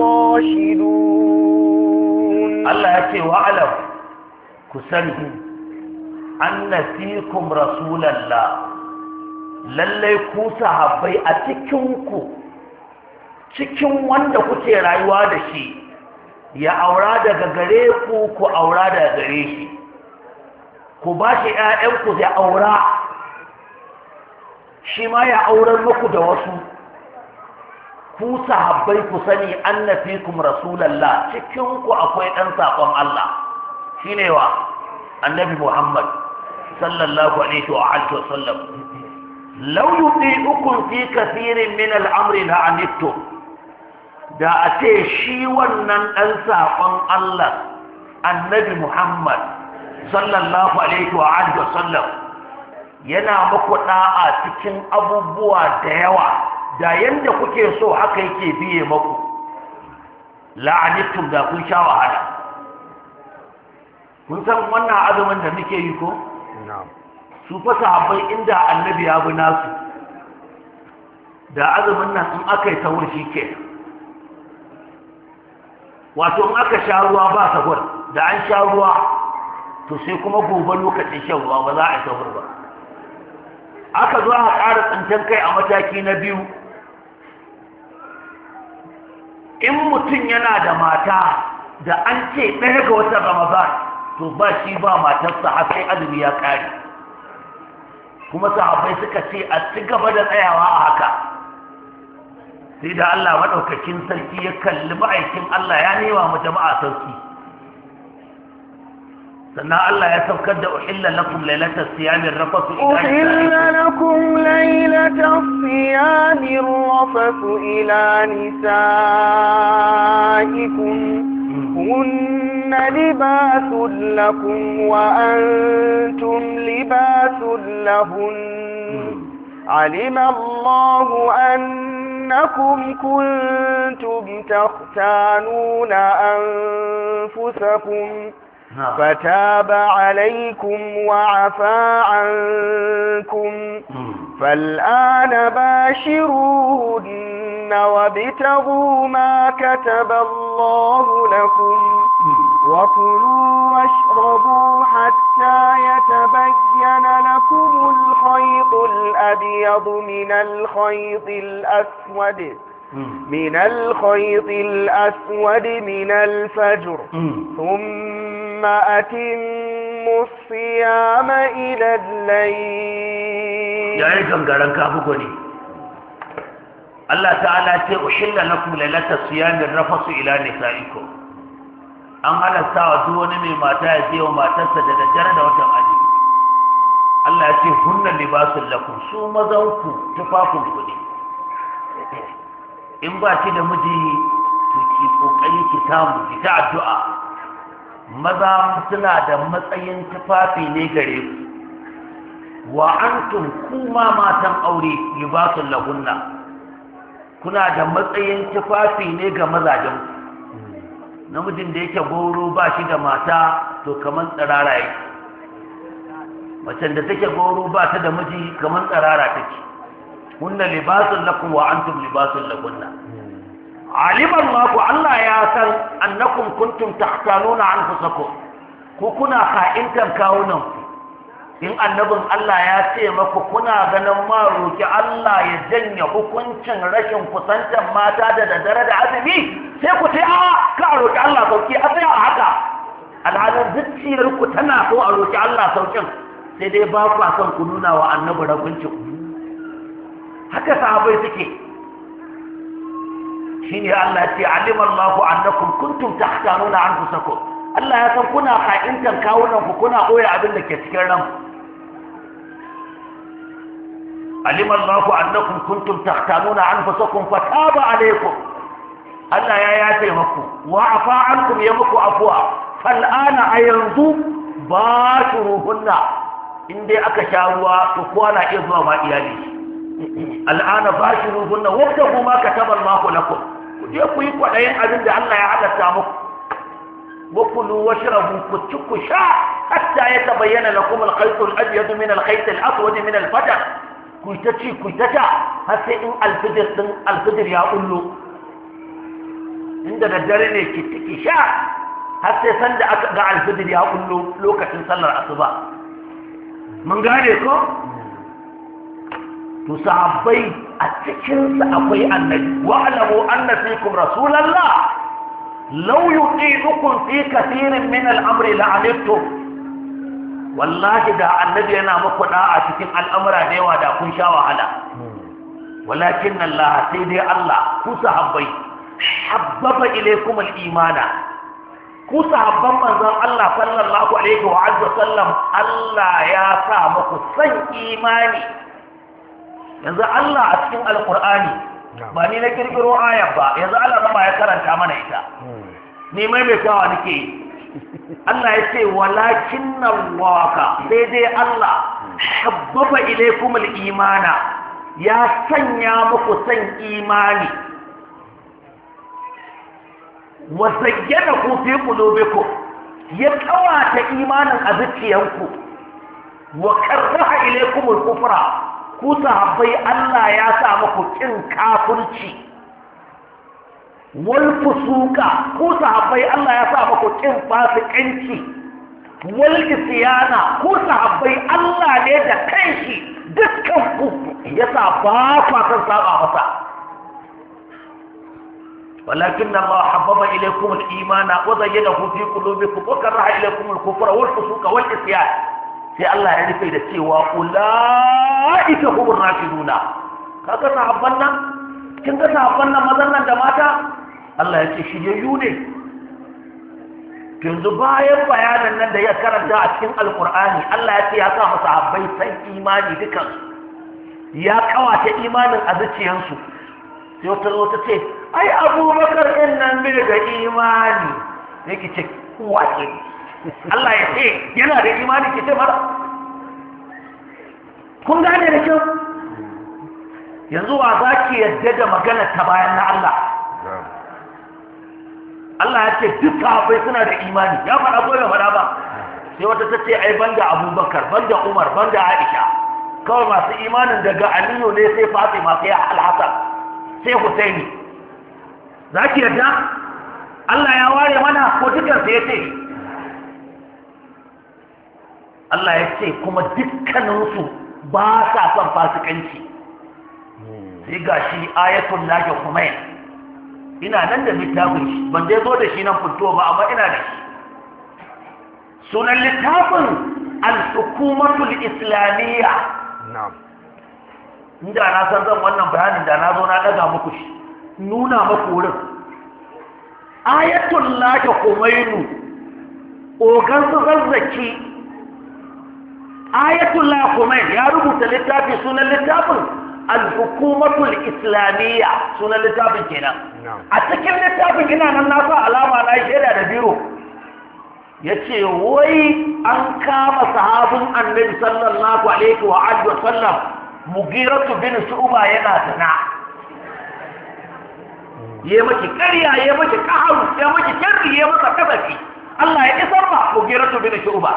C: الراشدون
B: الله يكفي وأعلم ku sani anna fikum rasulallah lallai ku sahabbai a cikin wanda kuke rayuwa da shi ya aura daga gare ku ku aura daga gare shi ku ba shi ƴaƴanku ya aura shi ma ya aurar muku da wasu ku sahabbai ku sani anna fikum rasulallah cikin ku akwai ɗan saƙon Allah shine wa annabi Muhammad sallallahu alaihi wa alihi wa sallam law yuti'ukum fi kathirin min al-amri la'anittum da a ce shi wannan dan sakon Allah annabi Muhammad sallallahu alaihi wa alihi wasallam yana muku da'a cikin abubuwa da yawa da yanda kuke so haka yake biye muku la'anitum da kun sha wahala. Kun san wannan azumin da muke yi ko su fa sahabbai inda annabi ya bi nasu da azumin nan in aka yi sahur shi ke, wato in aka sha ruwa ba sahur da an sha ruwa to sai kuma gobe lokacin shan ruwa ba za a yi sahur ba. Aka zo aka ƙara tsintan kai a mataki na biyu, in mutum yana da mata da an ce ɗaya ga watan Ramadan to ba shi ba matarsa har sai azumi ya ƙare, kuma sahabbai suka ce a ci gaba da tsayawa a haka. Sai da Allah maɗaukakin sarki ya kalli ma'aikin Allah ya nema mu jama'a sauki, sannan Allah ya saukar da uhilla lakum lailatas siyamir rafasu
C: ila nisaikum hunna libasun lakum wa antum libasun lahun alima Allahu أنكم كنتم تختانون أنفسكم فتاب عليكم وعفى عنكم فالآن باشروهن وابتغوا ما كتب الله لكم وكلوا واشربوا حتى يتبين لكم الخيط الأبيض من الخيط الأسود من الفجر ثم أتموا الصيام إلى الليل.
B: يا أيها كافكوني الله تعالى أحل لكم ليلة الصيام الرفث إلى نسائكم. an halatta wa duk wani mai mata ya je wa matarsa da daddare da watan aji. Allah ya ce hunna libasul lakum, su mazanku tufafin ku ne. In ba ki da miji to ki kokari ki samu ki ta addu'a. Maza suna da matsayin tufafi ne gare ku. Wa antum kuma matan aure libasul lahunna, kuna da matsayin tufafi ne ga mazajen ku. Namijin da yake goro ba shi da mata to kaman tsirara yake, macen da take goro ba ta da miji kaman tsirara take. Hunna libasun lakum wa antum libasun lahunna. Alima Allah ya san annakum kuntum tahtanuna anfusakum, ku kuna ka'intan kawunan ku. In annabin Allah ya ce maku kuna ganin ma roki Allah ya janye hukuncin rashin kusantar mata da daddare da azumi, sai ku ce a ka roki Allah sauki a tsaya a haka. Alhalin zuciyar ku tana so a roki Allah saukin, sai dai ba ku son ku nuna wa annabi raguncin. Haka sahabbai suke. Shine Allah ya ce alima Allahu annakum kuntum tahtanuna anfusakum. Allah ya san kuna ka'intan kawunan ku, kuna boye abin da ke cikin ranku. علم الله أنكم كنتم تختانون أنفسكم فتاب عليكم. الله يا ياتي مكو وعفى عنكم يمكو عفوا فالآن أينزو باشروهن إن دي أكشاروا تقوانا إذوا ما إيالي. الآن باشروهن وابتغوا ما كتب الله لكم. وجيكو يكو أين أذن دي الله يعلى سامكم. وكلوا واشربوا كتشكوا شاء حتى يتبين لكم الخيط الأبيض من الخيط الأسود من الفجر. ku ta ci ku ta sha har sai in alfijir ya kullo, inda daddare ne ki sha har sai sanda aka ga alfijir ya kullo lokacin sallar asuba. Mun gane ko? To sahabbai a cikinsa akwai annabi. Wa'lamu anna fikum rasulallah law yuti'ukum fi kathirin min al-amri la'anittum. Wallahi da annabi yana muku da'a cikin al'amura da yawa da kun sha wahala. Walakin Allah, sai dai Allah, ku sahabbai habbaba ilaykum al-imana, ku sahabban manzon Allah sallallahu alaihi wa sallam, Allah ya sa muku san imani. Yanzu Allah a cikin alqur'ani ba ni na kirkiro aya ba, yanzu Allah rama ya karanta mana ita. Ni mai kawa nake Allah ya ce walakin Allah sai dai Allah habbaba ilaykum al-imana ya sanya muku san imani wa zayyanahu fi qulubikum ya kawata imanin a zuciyanku wa karraha ilaykum al-kufra ku sahabbai Allah ya sa muku kin kafirci wal fusuka ku sahabbai Allah ya sa muku kin fasikanci wal isyana ku sahabbai Allah ne da kanshi dukkan ku yasa ba ku san saba masa walakin Allah habbaba ilaykum al-imana wa zayyanahu fi qulubikum wa karaha ilaykum al-kufra wal fusuka wal isyan sai Allah ya rufe da cewa ulaika humur rashiduna kaga sahabban nan kin ga sahabban nan mazan nan da mata Allah ya ce shiryayyu ne yanzu bayan bayanan nan da ya karanta a cikin alkur'ani Allah ya ce ya sa masa habbai san imani dukan ya kawata imanin a zuciyansu sai wata zo ta ce ai abubakar ɗin nan bai da imani yake ce kuwa ce Allah ya ce yana da imani ke ce mara kun gane da kyau yanzu wa za ki yadda da magana ta bayan na Allah Allah ya ce duk sahabbai suna da imani ya faɗa ko bai faɗa ba sai wata ta ce ai banda Abubakar banda Umar banda Aisha kawai masu imanin daga Aliyu ne sai Fatima sai Al-Hasan sai Husaini za ki yarda Allah ya ware mana ko dukan sai ya ce Allah ya ce kuma dukkaninsu ba sa son fasikanci sai gashi ayatul lahi kumain ina nan da littafin shi ban dai zo da shi nan fito ba amma ina da shi sunan littafin al-hukumatul islamiyya na'am inda na san zan wannan bayanin da na zo na daga muku shi nuna muku wurin ayatul lahi kumainu ogan su zazzaki ayatul lahi kumain ya rubuta littafi sunan littafin al-hukumatul islamiyya sunan littafin kenan a cikin littafin ina nan na sa alama na shaida da biro yace wai an kama sahabin annabi sallallahu alaihi wa alihi wa sallam Mughiratu bin Shu'ba yana tana yayi miki ƙarya yayi miki qaharu yayi miki sharri yayi masa kasafi Allah ya isar ba Mughiratu bin Shu'ba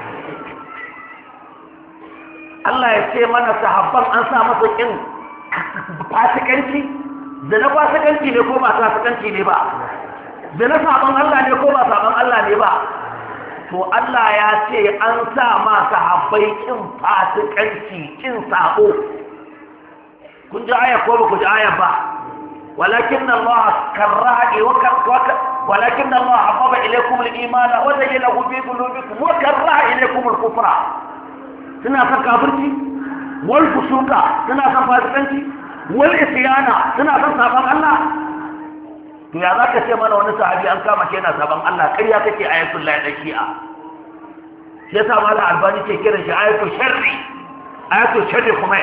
B: Allah ya ce mana sahabban an sa masa kin fasikanci da na fasikanci ne ko ba fasikanci ne ba da na saban Allah ne ko ba saban Allah ne ba to Allah ya ce an sa ma sahabbai kin fasikanci kin sabo kun ji aya ko ba ku ji aya ba walakin Allah karaha walakin Allah habbaba ilaykum al-iman wa zayyanahu fi qulubikum wa karaha ilaykum al-kufra suna son kafirci wal fusuka suna son fasikanci wal isyana suna son saban Allah to ya zaka ce mana wani sahabi an kama shi yana saban Allah ƙarya kake ayatul lahi da shi'a sai yasa mallan albani ke kiran shi ayatul sharri kuma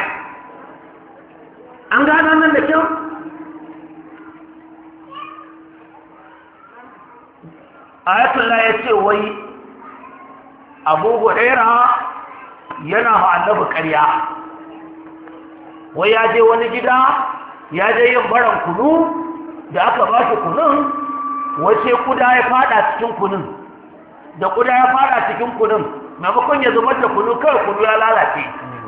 B: an gano nan da kyau ayatul lahi yace wai Abu Hurairah yana ma annabi ƙarya wai ya je wani gida ya je yin baran kunu da aka ba shi kunun wace kuda ya fada cikin kunun da kuda ya fada cikin kunun maimakon ya zubar da kunu kawai kunu ya lalace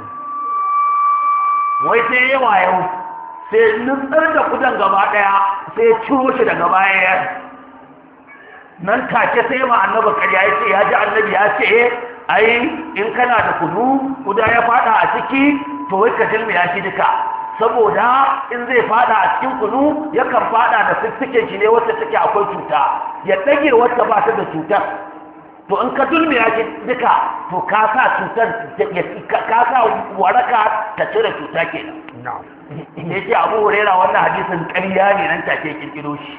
B: wai sai yawa yau sai nutsar da kudan gaba daya sai ciro shi daga baya nan take sai ma annabi ƙarya ya ce ya ji annabi ya ce ai in kana da kunu kuda ya fada a ciki to wai ka jilmiya shi duka saboda in zai fada a cikin kunu yakan fada da fiffiken shi ne wacce take akwai cuta ya dage wacce ba ta da cutar to in ka dulmiya shi duka to ka sa cutar ka sa waraka ta cire cuta kenan ne ce Abu Hurairah wannan hadisin ƙarya ne nan take kirkiro shi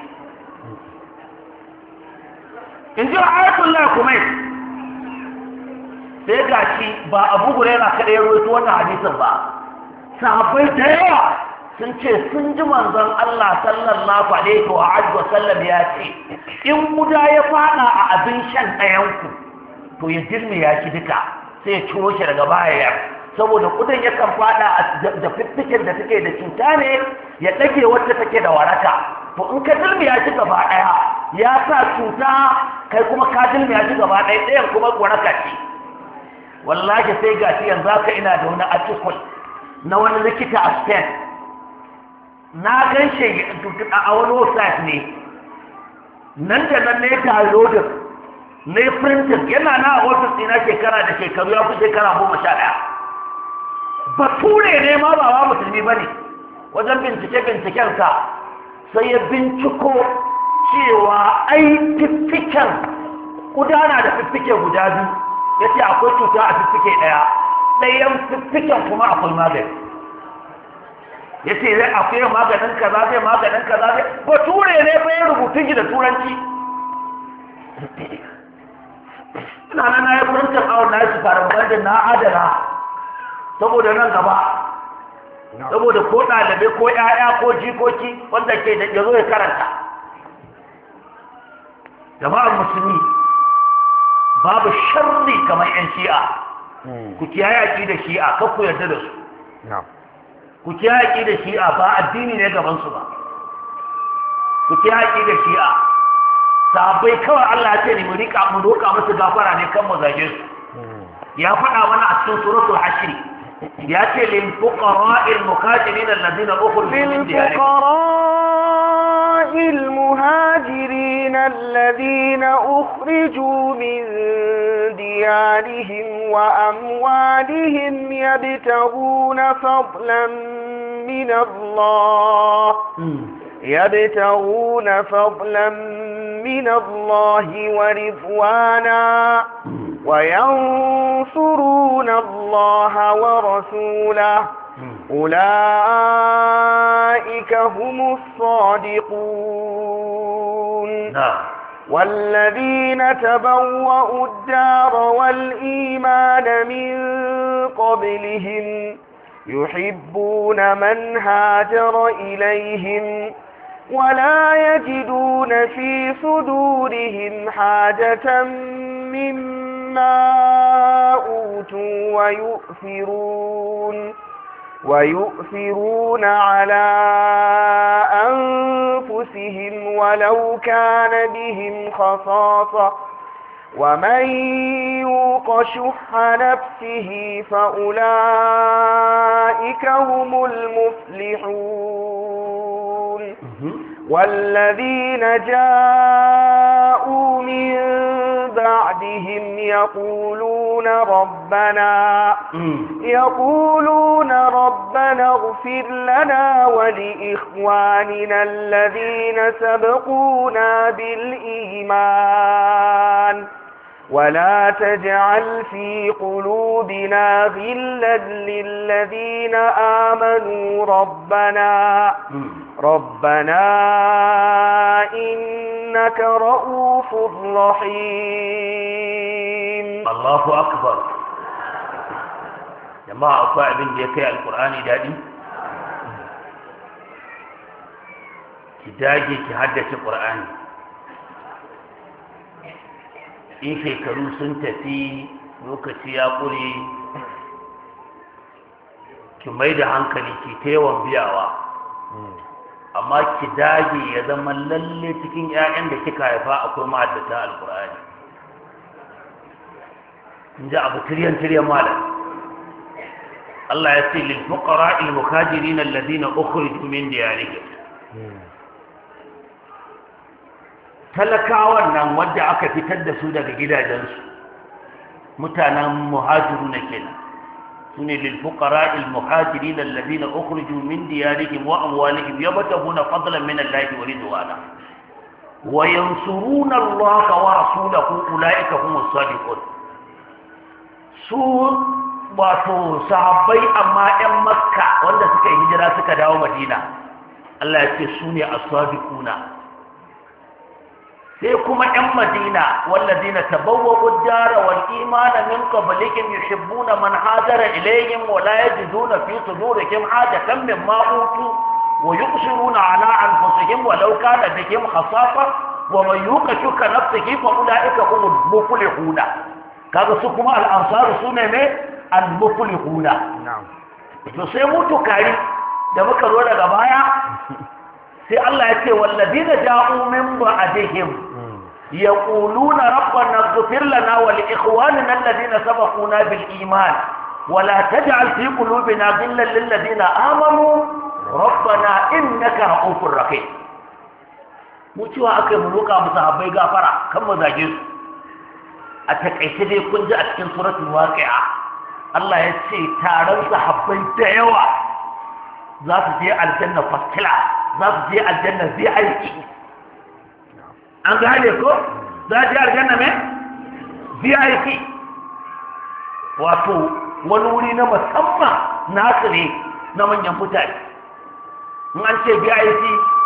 B: in ji ayatullah kuma sai gashi ba Abu Hurairah kada ya rawaito wannan hadisin ba sahabbai da yawa sun ce sun ji manzon Allah sallallahu alaihi wa sallam ya ce in guda ya fada a abin shan ɗayanku to ya jirme ya shi duka sai ya ciro shi daga baya saboda kudan yakan fada da fiffiken da take da cuta ne ya dage wacce take da waraka to in ka jirme ya shi gaba ɗaya ya sa cuta kai kuma ka jirme ya shi gaba ɗaya ɗayan kuma waraka ce wallahi sai gashi yanzu haka ina da wani article na wani likita a Spain na gan shi a wani website ne nan da nan ne downloading ne printing yana na a office ɗina shekara da shekaru ya fi shekara 11 bature ne ma ba wa musulmi ba ne wajen bincikensa sai ya binciko cewa ai fiffiken gudana da fiffike guda biyu ya ce akwai cuta a fiffike ɗayan fiffiken kuma akwai magani ya ce zai akwai maganin kaza zai maganin kaza zai bature ne bayan rubutun shi da turanci ina nan na yi furancin awon na shi faramban da na adana saboda nan gaba saboda ko ɗalibai ko ‘ya'ya ko jikoki wanda ke da ya zo ya karanta jama'ar musulmi babu sharri kamar ‘yan shi'a ku kiyaye da shi'a kan ku yarda da su ku kiyaye da shi'a ba addini ne gaban su ba ku kiyaye da shi'a sahabbai kawai Allah ya ce ne mu roƙa musu gafara ne kan mu zage su ya faɗa mana a cikin suratul hashr ya ce lil fuqara'il muhajirin alladhina ukhriju min diyarihim
C: lil muhajirin alladhina ukhriju min diyarihim وأموالهم يبتغون فضلا من الله ورضوانا وينصرون الله ورسوله أولئك هم الصادقون والذين تبوأوا الدار والإيمان من قبلهم يحبون من هاجر إليهم ولا يجدون في صدورهم حاجة مما أوتوا ويؤثرون على أنفسهم ولو كان بهم خصاصة ومن يوق شح نفسه فأولئك هم المفلحون والذين جاءوا من بعدهم يقولون ربنا اغفر لنا ولإخواننا الذين سبقونا بالإيمان ولا تجعل في قلوبنا غلا للذين آمنوا ربنا إنك رؤوف رحيم.
B: الله أكبر. جماعة أطاع بن ديكي القرآن دادي كداجي كحدث القرآن in shekaru sun tafi lokaci ya ƙure ki mai da hankali ki ta yawan biyawa amma ki dage ya zama lalle cikin 'ya'yan da kika haifa akwai ma'addata alƙur'ani in ji abu tiryan malam Allah ya ce lil fuqara al muhajirin alladhina ukhriju min diyarihim talakawan nan wanda aka fitar da su daga gidajensu mutanen muhajiru na kenan sune lil fuqara al muhajirin alladhina ukhriju min diyarihim wa amwalihim yabtaguna fadlan min Allah wa ridwana wa yansuruna Allah wa rasulahu ulaika humus sadiqun su wato sahabbai amma ƴan makka wanda suka yi hijira suka dawo madina Allah ya ce sune as-sadiquna sai kuma ‘yan madina wallazina tabawwa'u ad-dara wal imana min qablikum yuhibbuna man hajara ilayhim wa la yajiduna fi sudurihim hajatan mimma utu wa yuqsiruna ala anfusihim walau kana bihim khasasa wa man yuqa shuka nafsihi fa ulaika humul muflihuna. kaga su kuma al-ansaru sune ne al-muflihuna. to sai mutu kari da muka zo daga baya sai Allah ya ce walladina ja'u min ba'dihim yaquluna rabbana ighfir lana wa li ikhwanina alladhina sabaquna bil iman wa la taj'al fi qulubina ghillan lil ladina amanu rabbana innaka ra'ufur rahim. mu cewa akai mu roka musu sahabbai gafara kan mu zage su. a takaice dai kun ji a cikin suratul waqi'a Allah ya ce taron sahabbai da yawa za su je aljanna fasila, za su je aljanna VIP. an gane ko za su je aljanna mai VIP, wato wani wuri na musamman nasu ne na manyan mutane. in an ce VIP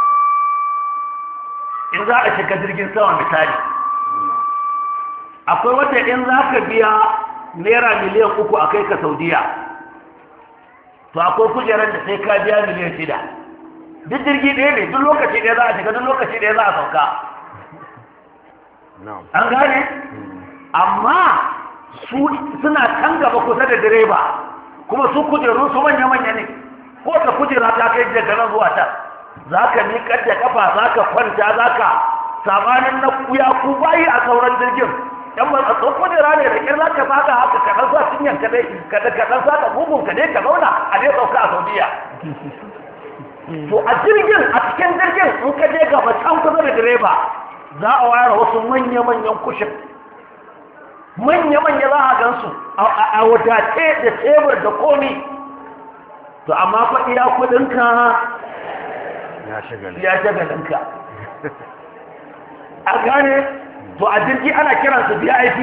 B: in za a shiga jirgin sama misali, akwai wata in za ka biya naira miliyan 3 a kai ka Saudiya, to akwai kujerar da sai ka biya miliyan 6. duk jirgi ɗaya ne, duk lokaci ɗaya za a shiga, duk lokaci ɗaya za a sauka. an gane? amma suna can gaba kusa da direba, kuma su kujerun su manya-manya ne, ko ta kujera ta kai daga nan zuwa ta, za ka miƙar da kafa, za ka kwanta, za ka samanin na kuya ku bayi a sauran jirgin. yan matsatsun kujera ne da ƙir za ka fata haka kaɗan sa cinyan ka dai kaɗan sa ka bugun ka dai ka zauna a dai sauka a Saudiya. to a jirgin, a cikin jirgin in ka je gaba can kusa da direba za a ware wasu manya-manyan kushin, manya-manya za a gansu a wadace da tebur da komi. to amma fa iya kudinka ya shagalinka. a gane? to a jirgi ana kiransu VIP.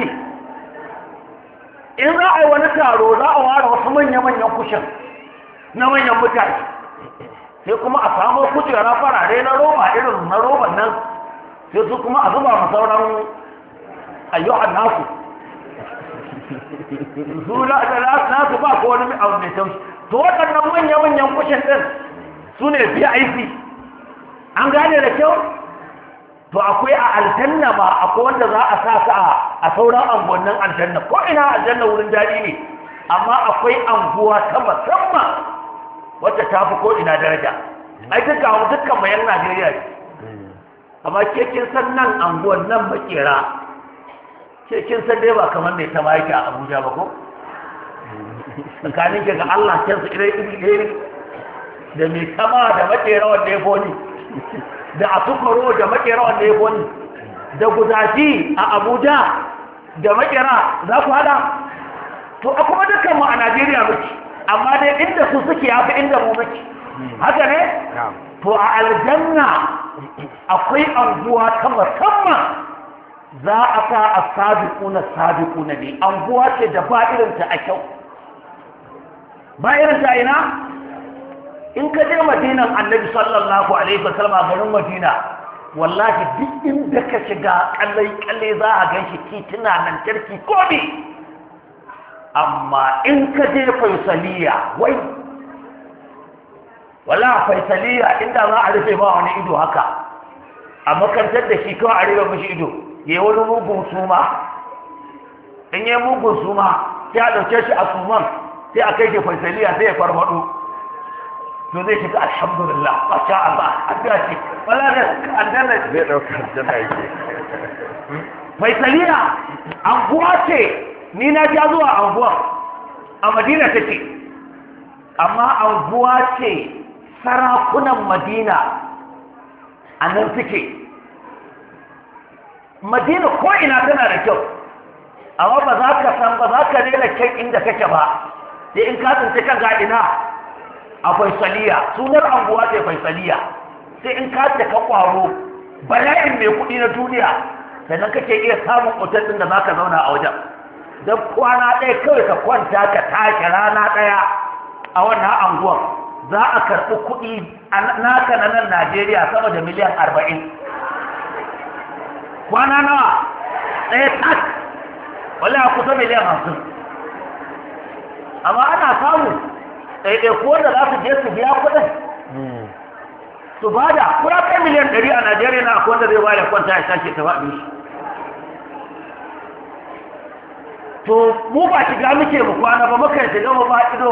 B: in za a yi wani taro za a ware wasu manya-manyan kushin na manyan mutane, sai kuma a samu kujera farare na roba irin na roban nan, sai su kuma a zuba masauran ayyuhan nasu su nasu ba ko wani abu mai taushi. to waɗannan manya-manyan kushin ɗin su ne VIP. an gane da kyau? to akwai a aljanna ba akwai wanda za a sa ka a sauran anguwannin aljanna, ko ina aljanna wurin daɗi ne, amma akwai anguwa ta musamman wacce ta fi ko ina daraja. ai dukkan mayan Najeriya ne, amma ke kin san nan anguwan nan Makera, ke kin san dai ba kamar mai ta yake a Abuja ba ko? tsakanin ke ga Allah can su iri ɗaya da mai sama da Makera wanda ya foni, da a Tukaro da Makera wanda ya foni, da Guzaji a Abuja da Makera za ku hada? to a kuma dukkan mu a Najeriya muke, amma dai inda su suke yafi inda mu muke. haka ne? to a aljanna akwai anguwa ta musamman za a sa as-sabiquna ne, anguwa ce da ba irinta a kyau, ba irinta ina? in ka je Madinan Annabi sallallahu alaihi wasallam a garin Madina, wallahi duk inda ka shiga kallai za a ganshi tituna nan tarki komi. amma in ka je Faisaliya, wala Faisaliya inda za a rufe ba wani ido haka, a makantar da shi kawai a rufe mashi ido, ya yi wani mugun suma. in yi mugun suma sai a ɗauke shi a suman, sai a kai shi Faisaliya, sai ya farfaɗo, to zai shiga alhamdulillah, masha Allah, addu'a ce, wala da aljanna zai ɗauka aljanna yake. Faisaliya anguwa ce, ni na ja zuwa anguwa a Madina take, amma anguwa ce sarakunan Madina a nan suke. Madina ko ina tana da kyau, amma ba za ka rena kyan inda kake ba, sai in ka tsinci kanka ina a Faisaliya, sunar anguwa ce Faisaliya, sai in ka ka kwaro bala'in mai kuɗi na duniya, sannan kake iya samun otal ɗin da za ka zauna a wajen. don kwana ɗaya kawai ka kwanta ka tashi rana ɗaya a wannan anguwan, za a karɓi kuɗi naka na nan Najeriya sama da miliyan 40. kwana nawa ɗaya tak, wala kusa miliyan 50. amma ana samu ɗaiɗaiku wanda za su je su biya kuɗin, su bada kura kai miliyan 100 a Najeriya na akwai wanda zai bada kwanta ya sake ta faɗi shi to mu ba shiga muke mu kwana ba mukan shiga mu ba ido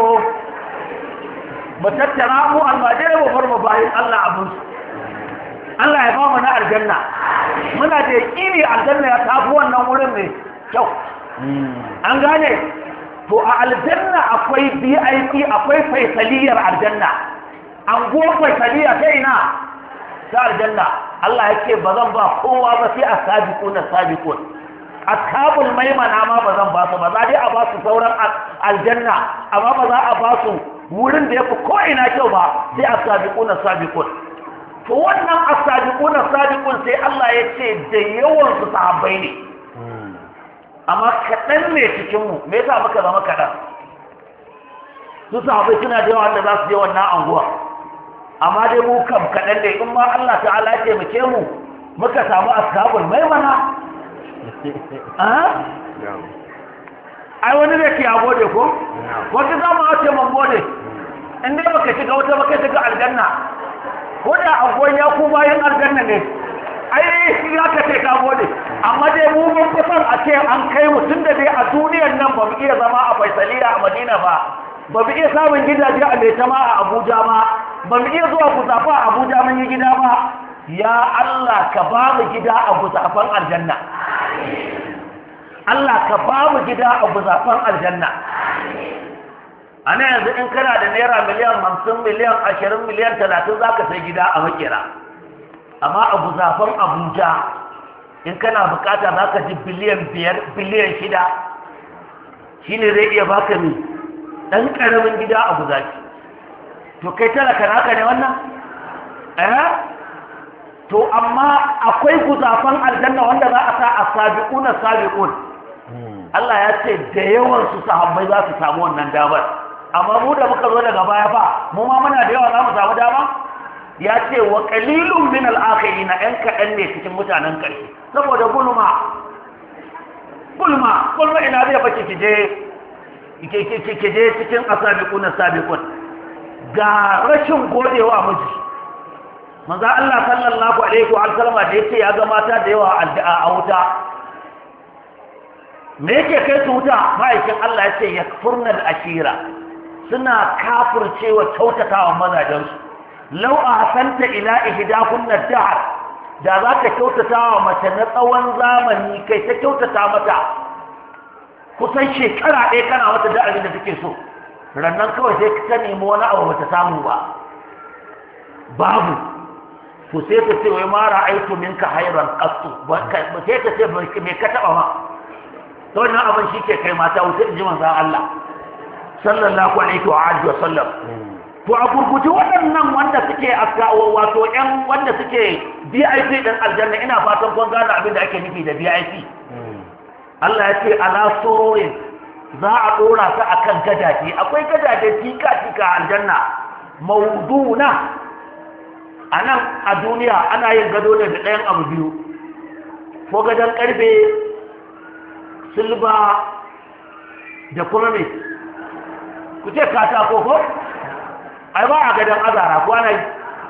B: mu tattara mu almajere mu bar mu bayin Allah abun Allah ya ba mu na aljanna muna da yakini aljanna ya tafi wannan wurin ne kyau an gane to a aljanna akwai VIP akwai faisaliyar aljanna an go faisaliya ta ina ta aljanna Allah yake ba zan ba kowa ba sai as-sabiqun ashabul maimana ma ba zan ba su ba za dai a ba su sauran aljanna amma ba za a ba su wurin da yafi ko ina kyau ba sai as-sabiqun to wannan as-sabiqun sai Allah ya ce da yawan su sahabbai ne amma kaɗan ne cikin mu me yasa muka zama kaɗan su sahabbai suna da yawa wanda za su je wannan anguwa amma dai mu kam kaɗan ne in ma Allah ta'ala ya taimake mu muka samu ashabul maimana ai wani ne ke ya gode ko wata za mu wace man gode in dai baka shiga wata baka shiga aljanna ko da abuwan ya ku bayan aljanna ne ai shi ya ka ce ka gode amma dai mu mun kusan a ce an kai mu tun da dai a duniyar nan ba mu iya zama a Faisaliya a Madina ba ba mu iya samun gidaje a Maitama a Abuja ba mu iya zuwa Kuzafa a Abuja mun yi gida ba ya Allah ka ba mu gida a Kuzafan aljanna Allah ka ba mu gida a Kuzafan aljanna ana yanzu in kana da naira miliyan 50 miliyan 20 miliyan 30 zaka sai gida a Makera amma a Kuzafan Abuja in kana bukata zaka ji biliyan 5 biliyan 6 shine zai iya baka ni dan karamin gida a Kuzafi to kai talaka naka ne wannan to amma akwai Kuzafan aljanna wanda za a sa as-sabiqun Allah ya ce da yawan su sahabbai za su samu wannan damar amma mu da muka zo daga baya fa mu ma muna da yawa za mu samu dama ya ce wa qalilun min al-akhirin yan kaɗan ne cikin mutanen ƙarshe saboda gulma ina zai bace kije cikin as-sabiqun ga rashin godewa miji manzo Allah sallallahu alaihi wa sallam da yace ya ga mata da yawa a wuta me yake kai su wuta ma'aikin Allah yace yakfurna al-ashira suna kafircewa kyautatawa mazajen su law ahsanta ila ihdakunna dahr da za ka kyautatawa mace na tsawon zamani kai ta kyautata mata kusan shekara ɗaya kana mata da abin da take so rannan kawai sai ka nemi wani abu bata samu ba babu to sai ta ce wai ma ra'aytu minka hayran qattu sai ta ce me ka taba ma to wannan abin shike kai mata wuce inji manzon Allah sallallahu alaihi wa alihi wa sallam to a gurguje waɗannan wanda suke wato ƴan wanda suke VIP din aljanna ina fatan kun gane abin da ake nufi da VIP Allah ya ce ala sururin za a dora su akan gadaje akwai gadaje tika aljanna mawduna a nan a duniya ana yin gado ne da ɗayan abu biyu ko gadon ƙarfe silba da kuma mai ku ce katako ko ai ba a gadon azara ko ana yi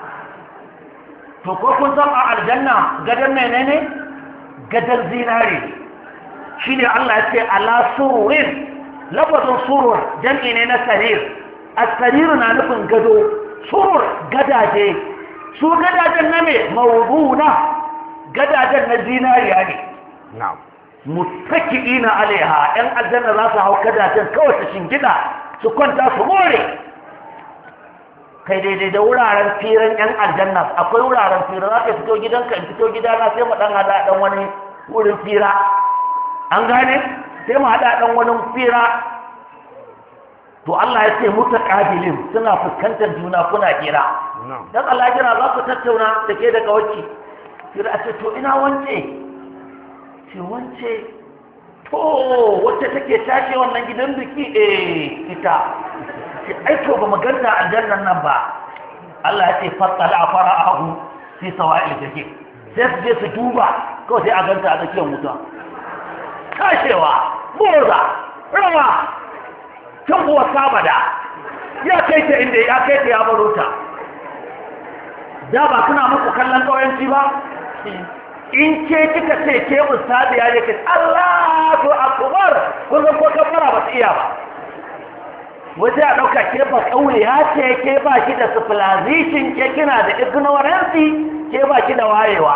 B: to ko kun san a aljanna gadon menene gadon zinare shi ne Allah ya ce ala sururin lafazin surur jam'i ne na sarir a sariru na nufin gado surur gadaje su gadajen na mai mawuduna gadajen na zinariya ne mutaki'ina alaiha yan aljanna za su hau gadajen kawai su shingida su kwanta su more kai daidai da wuraren firan yan aljanna akwai wuraren fira za ka fito gidanka in fito gidana sai mu dan hada dan wani wurin fira an gane sai mu hada dan wani fira to Allah ya ce mutaqabilin suna fuskantar juna kuna kira dan Allah kira za ku tattauna da ke da kawaki kira ce to ina wance ce wance to wacce take tashi wannan gidan biki ita ce ai to ba magana aljannan nan ba Allah ya ce fatala fara'ahu fi sawa'il jahim sai su je su duba kawai sai a ganta a tsakiyar wuta kashewa murza rawa can kuwa sabada ya kai ta inda ya kai ta ya baro ta da ba kuna muku kallon ƙauyanci ba in ke kika ce ke ustadiya ne ke Allahu akbar kun san ko kafara ba su iya ba wata ya ɗauka ke ba ƙauye ya ce ke ba ki da civilization ke kina da ignorance ke ba ki da wayewa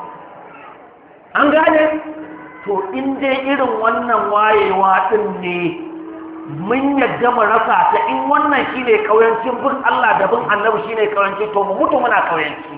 B: an gane to in dai irin wannan wayewa ɗin ne mun yadda mu rasa ta in wannan shine ƙauyancin bin Allah da bin annabi shine ƙauyanci to mu mutu muna ƙauyanci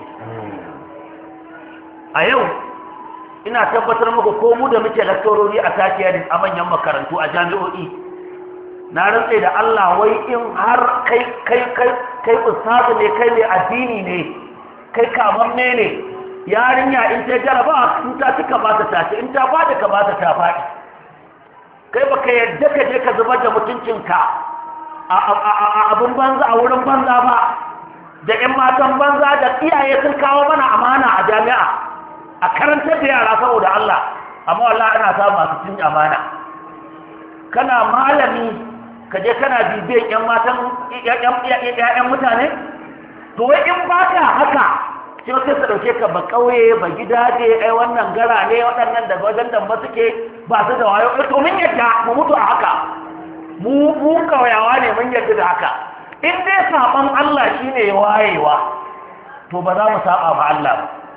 B: a yau ina tabbatar muku ko mu da muke laktorori a takiya a manyan makarantu a jami'o'i na rantse da Allah wai in har kai ustazu ne kai ne addini ne kai kamamme ne yarinya in ta jaraba in ta cika ba ta tashi in ta fada ka ba ta faɗi kai baka yadda ka je ka zubar da mutuncinka a abin banza a wurin banza ba da 'yan matan banza da iyaye sun kawo mana amana a jami'a a karantar da yara saboda Allah amma wallahi ana samu masu cin amana kana malami ka je kana bibiyan 'yan matan 'ya'yan mutane to wai in baka haka sai sai su dauke ka ba kauye ba gidaje ai wannan gara ne waɗannan daga wajen damba suke ba su da wayo to mun yadda mu mutu a haka mu kauyawa ne mun yadda da haka in dai saban Allah shine wayewa to ba za mu saba ma Allah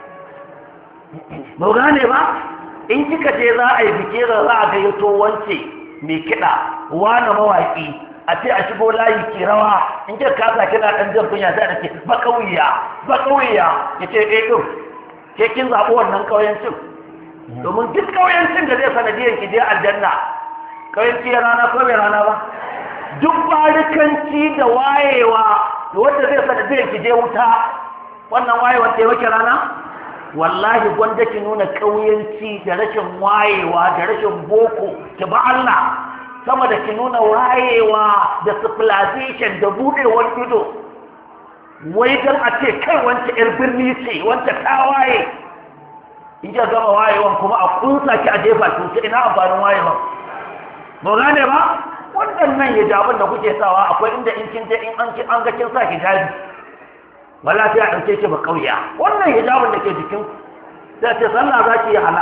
B: ba gane ba in kika je za a yi bike za a gayyato wance mai kiɗa wani mawaƙi a ce a shigo layi ke rawa in kika kasa kina ɗan jan kunya sai da ke ba ƙauya ya ce ɗin ke kin zaɓi wannan ƙauyancin domin duk ƙauyancin da zai sanadiyar ki je aljanna ƙauyanci ya rana ko bai rana ba duk barikanci da wayewa wanda zai sanadiyar ki je wuta wannan wayewar ta yi wake rana wallahi gwanda ki nuna ƙauyanci da rashin wayewa da rashin boko ki ba Allah sama da ki nuna wayewa da civilization da buɗewar ido wai don a ce kai wance yar birni ce wance ta waye in ji gama wayewan kuma a kunsa ki a jefa ki ina amfanin wayewan ba gane ba waɗannan hijabin da kuke sawa akwai inda in kin je in an ga kin sa hijabi wala sai a ɗauke ki ba ƙauya wannan hijabin da ke jikin sai ce sallah za ki yi hala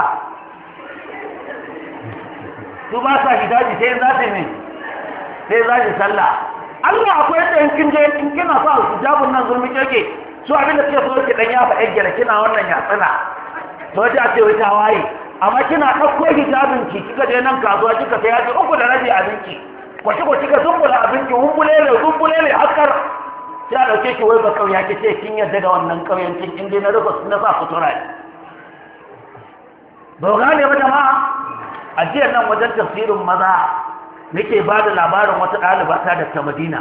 B: su ba sa hijabi sai za su ne sai za ki sallah Allah akwai yadda in kin je in kina sa hijabin nan zulmi keke su abin da ke so ki dan yafa ɗan gele kina wannan yatsuna to ta ce wai ta waye amma kina ɗauko hijabin ki kika je nan kasuwa kika sai yaji 3.5 abinci ko kika zumbula abinci humbulele hakkar sai a ɗauke ki wai ba kauya ki ce kin yadda da wannan kauyancin in dai na rufe na sa sutura ne ba gane ba jama'a a jiya nan wajen tafsirin maza nake ba da labarin wata ɗaliba ta da ta Madina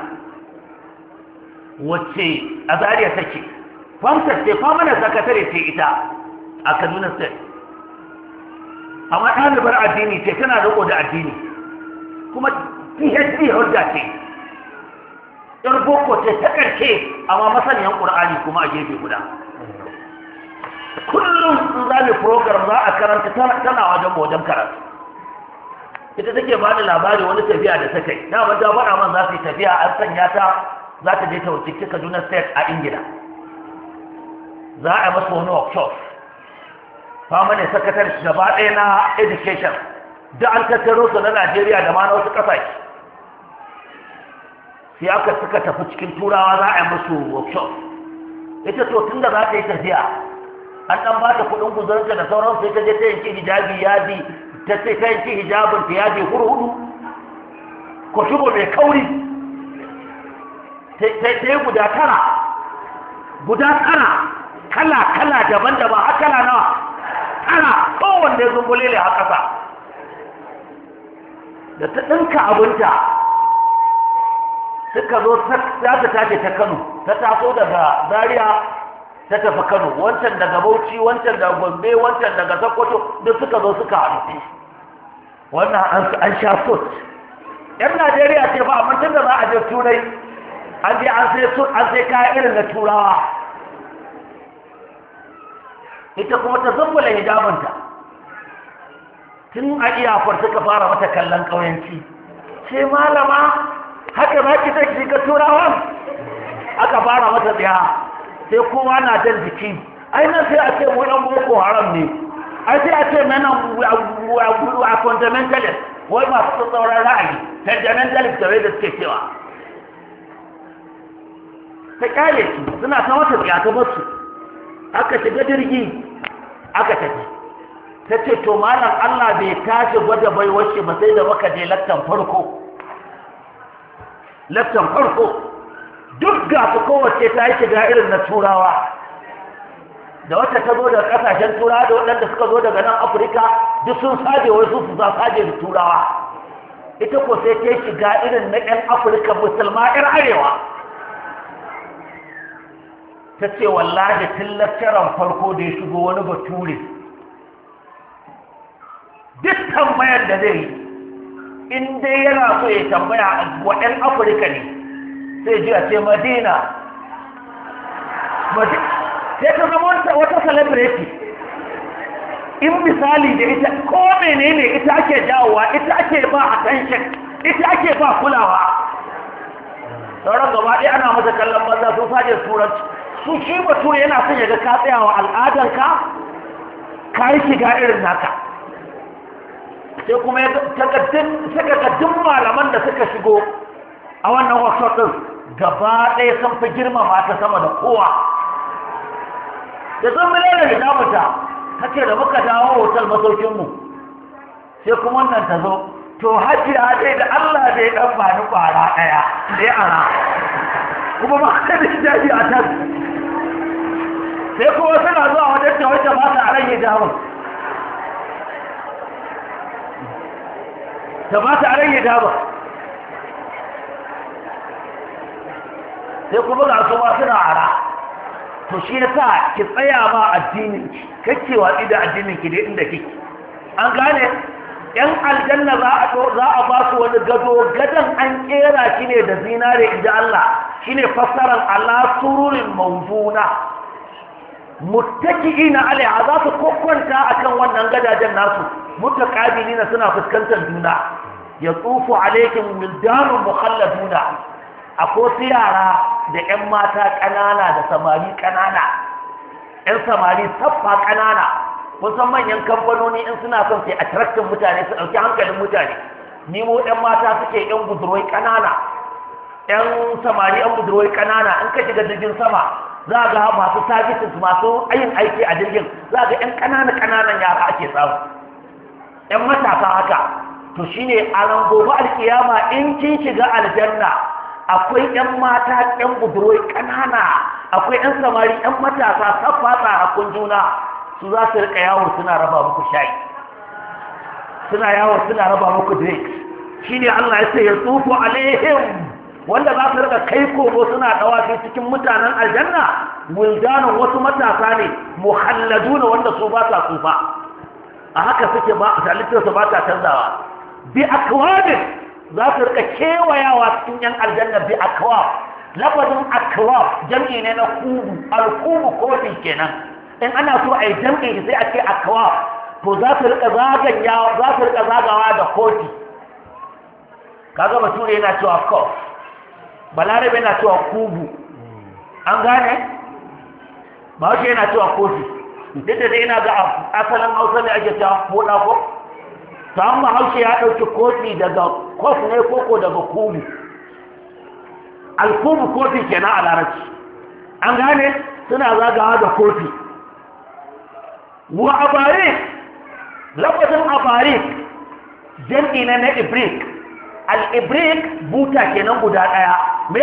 B: wacce a Zaria take famsar ce famanar sakatare ce ita a Kaduna State amma ɗalibar addini ce tana riko da addini kuma PhD holder ce yar boko ce ta ƙarshe amma masaniyan ƙur'ani kuma a gefe guda kullum in za mu program za a karanta tana wajen karatu ita take ba da labari wani tafiya da ta kai daman ta faɗa man za su yi tafiya an sanya ta za ta je ta wuce Kaduna State a Ingila za a yi masa wani workshop fama ne sakatare gaba ɗaya na education da an tattaro su na Najeriya da ma na wasu ƙasashe sai aka suka tafi cikin turawa za a yi musu workshop ita to tun da za ta yi tafiya an ɗan ba ta kuɗin guzurinta da sauran sai ta je ta yanki hijabi yadi ta ce ta yanki hijabin ta yadi hudu ko shigo mai kauri ta yi guda tara kala daban-daban har kala nawa tara kowanne zumbulele a ƙasa da ta ɗinka abinta suka zo za ta tashi ta Kano ta taso daga Zaria ta tafi Kano wancan daga Bauchi wancan daga Gombe wancan daga Sokoto duk suka zo suka haɗu wannan an sha sut yan Najeriya ce ba amma tunda za a je Turai an je an sai kaya irin na Turawa ita kuma ta zumbula hijabinta tun a iyafar suka fara mata kallon ƙauyanci ce malama haka za ki sai shiga Turawan aka fara mata tsaya sai kowa na jan jiki ai nan sai a ce mu ɗan boko haram ne ai sai a ce mana a fundamentalist wai masu tsauran ra'ayi fundamentalist da da suke cewa ta kyale su suna ta mata tsiyata basu aka shiga jirgi aka tafi ta ce to malam Allah bai tashi gwada baiwar shi ba sai da muka je lattan farko duk ga su kowace ta yi shiga irin na turawa da wata ta zo daga kasashen turawa da waɗanda suka zo daga nan Afirka duk sun saje wasu su za saje da turawa ita ko sai ta shiga irin na 'yan Afirka musulma 'yar arewa ta ce wallahi tun lakcaran farko da ya shigo wani bature duk tambayar da zai yi in dai yana so ya tambaya wa 'yan Afirka ne sai ji a ce Madina sai ta zama wata celebrity in misali da ita ko menene ita ake jawowa ita ake ba attention ita ake ba kulawa sauran gaba ɗaya ana masa kallon banza sun saje turanci su shi bature yana son ya ga ka tsayawa al'adanka ka yi shiga irin naka sai kuma saka duk malaman da suka shigo a wannan workshop ɗin gaba ɗaya sun fi girmama ta sama da kowa da sun milena da damuta ta ce da muka dawo hotel masaukinmu sai kuma wannan ta zo to hajiya dai da Allah dai dan ba ni kwara ɗaya da ya ara kuma ba ka da jaji a can sai kuma suna zuwa wajen ta wacce ba ta a ran hijabin ta ba ta a ran hijabin sai kuma ga su ma suna ara to shi ya sa ki tsaya ma addinin kake watsi da addinin ki dai inda kike an gane yan aljanna za a ba su wani gado gadon an kera shi ne da zinare inda Allah shine fassarar ala sururin mawduna muttaki'ina alaiha za su kokwanta akan wannan gadajen nasu mutaqabilina suna fuskantar juna yatufu alaikum wildanun mukhalladuna akwai yara da 'yan mata ƙanana da samari ƙanana 'yan samari saffa ƙanana kusan manyan kamfanoni in suna son sai attractin mutane su ɗauki hankalin mutane nemo 'yan mata suke 'yan budurwai ƙanana 'yan samari 'yan budurwai ƙanana in ka shiga jirgin sama za ga masu services masu yin aiki a jirgin za ga 'yan ƙananan yara ake samu 'yan matasa haka to shine a ran gobe alkiyama in kin shiga aljanna akwai 'yan mata 'yan budurwai ƙanana akwai 'yan samari 'yan matasa saffa tsarakun juna su za su rika yawon suna raba muku shayi suna yawon suna raba muku drink shi ne Allah ya ce ya tsufu alaihim wanda za su rika kai kogo suna dawafi cikin mutanen aljanna wildanan wasu matasa ne muhalladuna wanda su ba sa tsufa a haka suke ba halittarsu ba ta canzawa bi akwabin za su rika kewayawa cikin yan aljanna bi akwab lafazin akwab jam'i ne na kubu alkubu kofi kenan in ana so a yi jam'i sai a ce akwab to za su rika zagawa da kofi kaga bature yana cewa kof balarabe yana cewa kubu an gane ba wace yana cewa kofi duk da dai ina ga asalin hausa ne ake cewa koda ko ta amma haushe ya ɗauki kofi daga kof ne koko daga kubu alkubu kofi kenan a larabci an gane suna zagawa da kofi wa abarik lafazin abarik jam'i na ibrik al-ibrik buta kenan guda ɗaya me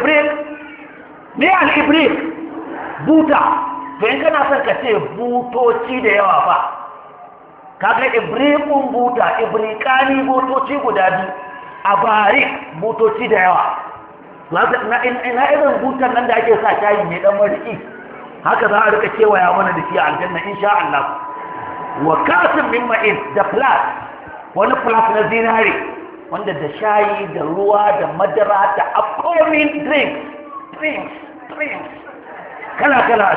B: al-ibrik buta to in kana son ka ce butoci da yawa fa kaga ibrikun buta ibrikani butoci guda biyu abarik butoci da yawa ina irin butan nan da ake sa shayi mai dan mariki haka za a rika kewaya mana da shi a aljanna insha Allah wa kasin min ma'in da plat wani plat na zinare wanda da shayi da ruwa da madara da upcoming drinks kala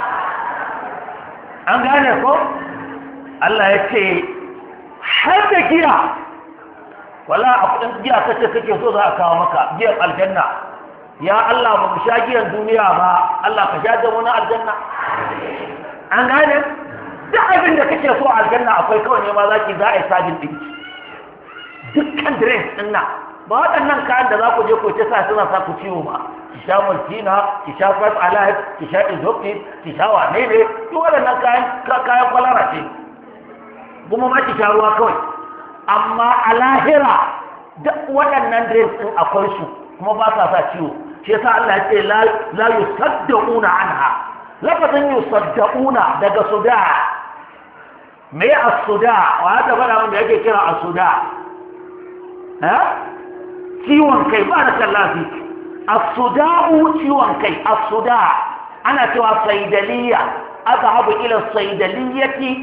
B: an gane ko Allah ya ce har da giya wala a kudin giya kace kake so za a kawo maka giyar aljanna ya Allah ba mu sha giyan duniya ba Allah ka sha da mu na aljanna an gane duk abin da kake so a aljanna akwai kawai ne ma zaki za a yi sajin ɗinki dukkan dress ɗin nan ba waɗannan kayan da za ku je ku ce sa suna sa ku ciwo ba ki sha maltina ki sha five alive ki sha izopin ki sha wane ne duk waɗannan kayan kwalara ce kuma ma ki sha ruwa kawai amma a lahira duk waɗannan dress ɗin akwai su kuma ba sa sa ciwo shi yasa Allah ya ce la yusaddauna anha lafazin yusaddauna daga suda me as-suda wa hada bana mun da yake kira as-suda ciwon kai ba da kallafi as-suda'u ciwon kai as-suda ana cewa saidaliya azhabu ila saidaliyati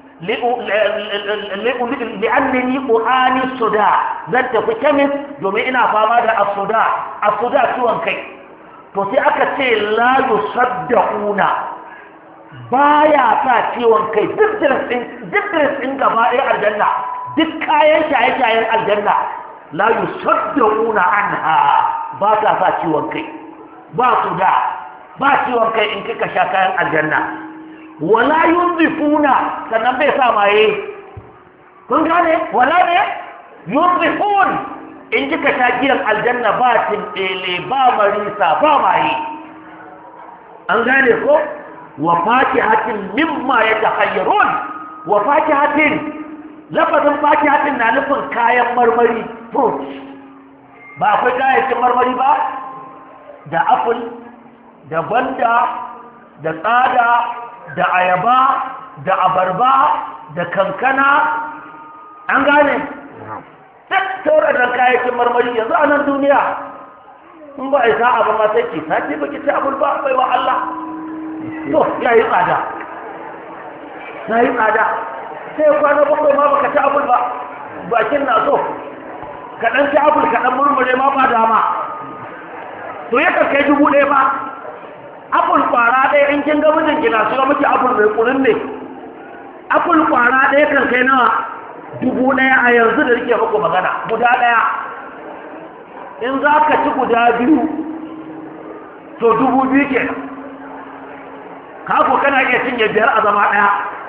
B: li'annani u'ani suda zan tafi kemis domin ina fama da as-suda ciwon kai to sai aka ce la yusaddauna baya sa ciwon kai duk din gaba ɗaya aljanna duk kayan shaye-shayen aljanna la yusaddauna anha ba ta sa ciwon kai ba suda ba ciwon kai in kika sha kayan aljanna wala yunzifuna sannan bai sa maye kun gane wala ne yunzifun in kika sha giyan aljanna ba tindele ba marisa ba maye an gane ko wa fakihatin mimma yatakhayyarun wa fakihatin lafazin fakihatin na nufin kayan marmari fruit ba akwai kayayyakin marmari ba da apple da gwanda da tsada da ayaba da abarba da kankana an gane duk sauraron kayayyakin marmari yanzu a nan duniya in ba a yi sa'a ba ma sai ki sake baki ci abul ba bai wa Allah to ya yi tsada sai kwana bakwai ma baka ci abul ba bakin na so ka dan ci abul ka dan murmure ma ba dama to ya kai 1000 ba apple kwara ɗaya in kin ga mijin kina so miki apple mai kurin ne apple kwara ɗaya kan kai nawa 1000 a yanzu da nake muku magana guda ɗaya in za ka ci guda 2 to 2000 kenan ka ko kana iya cinye 5 a zama ɗaya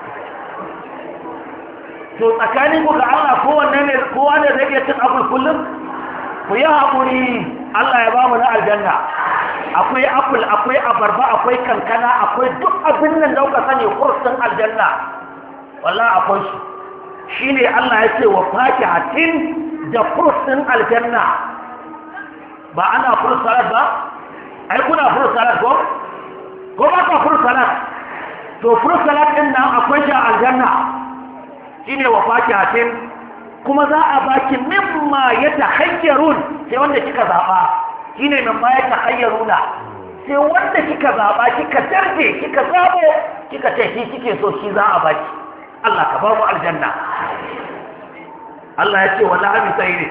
B: to tsakanin ku ga Allah kowa ne zai iya cin apple kullum ku yi haƙuri Allah ya ba mu na aljanna akwai apple akwai abarba akwai kankana akwai duk abin nan da kuka sani kursin aljanna wallahi akwai shi shine Allah ya ce wa fakihatin da kursin aljanna ba ana fruit salad ba ai kuna fruit salad ko ba ka fruit salad to fruit salad din nan akwai shi aljanna shine wa fakihatin kuma za a baki mimma yatakhayyarun sai wanda kika zaba shine mimma yatahayyaruna sai wanda kika zaba kika tarje kika zabo kika ce shi kike so shi za a baki Allah ka ba mu aljanna Allah ya ce wallahi sai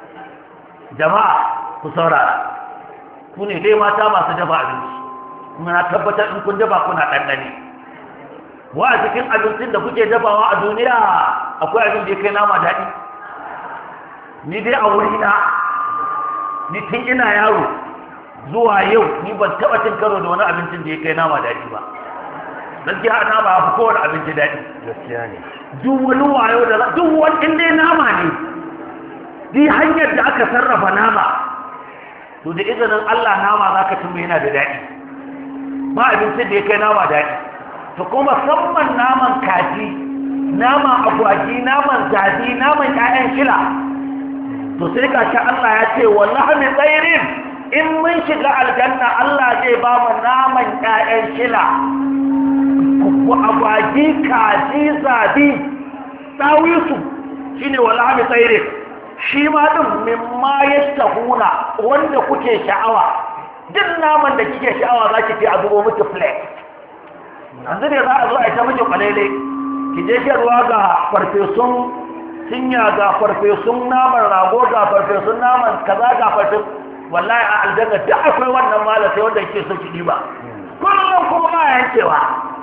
B: jama'a ku saurara ku ne dai mata masu dafa abinci kuma na tabbatar in kun dafa kuna dandane wa a cikin abincin da kuke dafawa a duniya akwai abin da ya kai nama daɗi ni dai a wurina ni tun ina yaro zuwa yau ni ban taɓa cin karo da wani abincin da ya kai nama daɗi ba gaskiya nama ya fi kowane abinci daɗi
C: gaskiya ne
B: duk wani wayo da duk wani inda nama ne duk hanyar da aka sarrafa nama to da izinin Allah nama za ka cimma yana da daɗi ba abincin da ya kai nama daɗi to kuma musamman naman kaji naman agwagi naman zabi naman ƴaƴan shila to sai ga shi Allah ya ce wallahi min tsairin in mun shiga aljanna Allah zai ba mu naman ƴaƴan shila ku agwagi kaji zabi tawisu shine wallahi min tsairin shi ma din mimma yastahuna wanda kuke sha'awa duk naman da kike sha'awa zaki fi a zubo miki plate yanzu ne za a zo a ta miki kwalele ki je ki ruwa ga farfesun cinya ga farfesun naman rago ga farfesun naman kaza ga farfesun wallahi a aljanna duk akwai wannan mala sai wanda yake so ki diba kullum kuma ba yankewa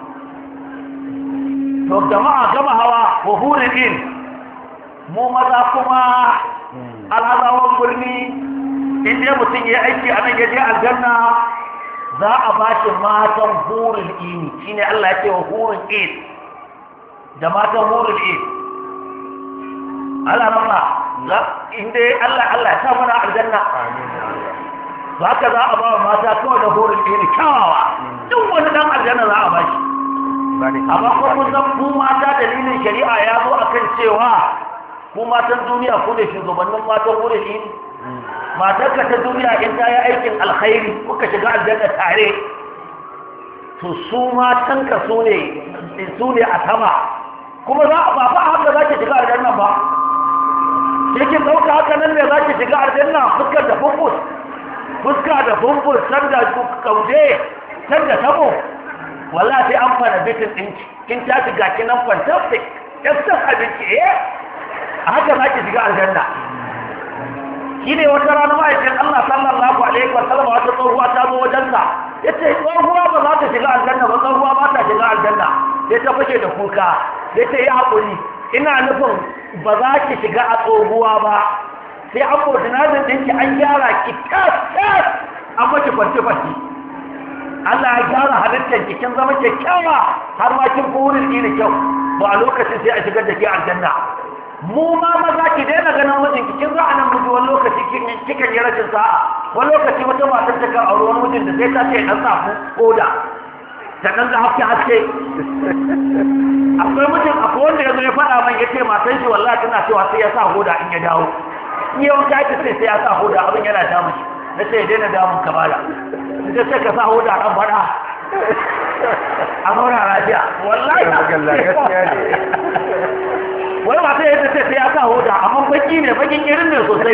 B: to jama'a gama hawa wa hurin mu maza kuma alhazawan birni in dai mutum ya aiki a nan ya je aljanna za a ba shi matan hurul ini shine Allah ya ce wa hurul in da matan hurul in Allah rahma in dai Allah ya sa mana aljanna to haka za a ba wa mata kawai da hurul ini kyawawa duk wani dan aljanna za a ba shi amma ko kun san ku mata dalilin shari'a ya zo akan cewa ku matan duniya ku ne shugabannin matan hurul ini matarka ta duniya in ta yi aikin alkhairi kuka shiga aljanna tare to su matanka su ne a sama kuma za a ba haka za ki shiga aljanna ba sai kin dauka haka nan ne za ki shiga aljanna fuskar da fumbus san da kaude san da tabo wallahi sai an fara bitin din kin ta shiga kinan fantastic yasta abinci a haka za ki shiga aljanna shi ne wata rana ma'aikin Allah sallallahu alaihi wa sallam wata tsohuwa ta zo wajensa ya ce tsohuwa ba za ta shiga aljanna ba tsohuwa ba ta shiga aljanna sai ta fashe da kuka ya ce ya haƙuri ina nufin ba za ki shiga a tsohuwa ba sai an ordinazin ɗinki an gyara ki tas an maki kwanci Allah ya gyara halittar ki kin zama kyakkyawa har ma kin fi wurin iri kyau ba a lokacin sai a shigar da ke aljanna mu ma maza ki daina ganin mijinki kin za a nan miji wani lokaci kikan yi rashin sa'a wani lokaci wata matar ta kan auri wani mijin da sai ta ce dan safu koda ta dan ga haske akwai wanda ya zo ya faɗa man ya ce matan shi wallahi tana cewa sai ya sa hoda in ya dawo in yawan ta ce sai ya sa hoda abin yana damun shi na ce ya daina damun ka bada ita ce ka sa hoda dan faɗa a zauna lafiya wallahi wai ba sai yadda sai ya sa hoda amma baki ne bakin irin ne sosai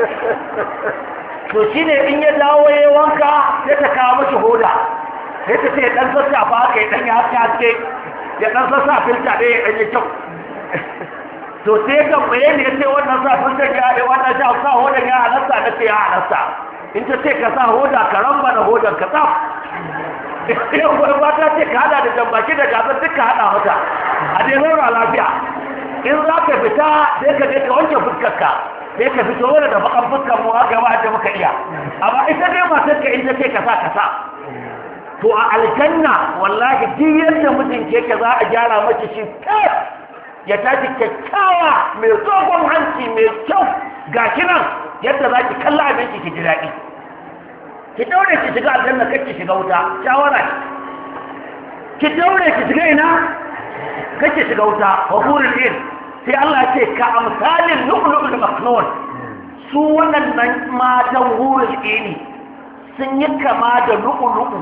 B: to shine in ya dawo ya wanka sai ta kawo mashi hoda sai ta ce dan sassa ba ka dan ya haske ya dan sassa filta da ya dan kyau to sai ga bayani ya ce wannan sa filta ya wannan sa hoda ya halasta na ce ya halasta in ta ce ka sa hoda ka ramba da hodan ka tsaf yawon ba ta ce ka hada da jambaki da gasar duka hada mata a dai zaura lafiya in za ka fita sai ka je ka wanke fuskarka sai ka fito wani da bakan fuskar mu haka ba da muka iya amma ita dai matar ka in ta ce ka sa to a aljanna wallahi duk yadda mutum ke ka za a gyara mace shi ya tashi kyakkyawa mai dogon hanci mai kyau ga kinan yadda za ki kalla abinci ki ji daɗi ki daure ki shiga aljanna kar ki shiga wuta shawara ki daure ki shiga ina kar ki shiga wuta wa hurul in sai Allah ya ce ka amsalin lu'lu'ul maknun su wannan matan hurul ini sun yi kama da lu'lu'u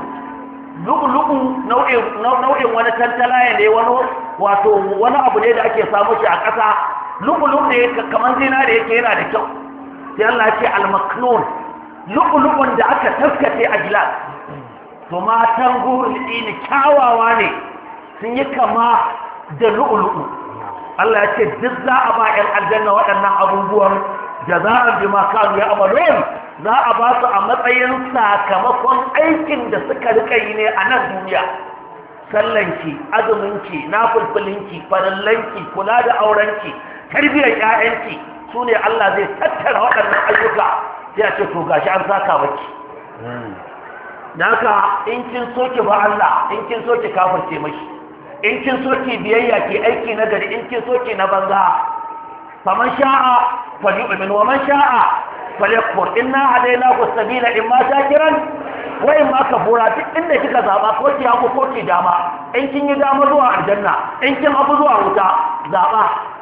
B: nau'in wani tantalaye ne wani abu ne da ake samu shi a ƙasa lu'lu'u ne kamar zinare yake yana da kyau sai Allah ya ce al-maknun lu'lu'un da aka taskace a gilas to matan hurul ini kyawawa ne sun yi kama da lu'lu'u Allah ya ce duk za a ba 'yan aljanna waɗannan abubuwan da za a bi makanu ya amalon za a ba su a matsayin sakamakon aikin da suka rika yi ne a nan duniya sallanki azuminki nafulfulinki farallanki kula da aurenki tarbiyyar 'ya'yanki su ne Allah zai tattara waɗannan ayyuka sai a ce to gashi an saka maki naka in kin soke ba Allah in kin soke kafirce mashi in kin soke biyayya ke aiki na gari in kin soke na banza faman sha'a falyu'min wa man sha'a falyakfur inna hadaynahu as-sabila imma shakiran wa imma kafura duk inda kika zaba ko ki hagu ko ki dama in kin yi dama zuwa aljanna in kin hagu zuwa wuta zaba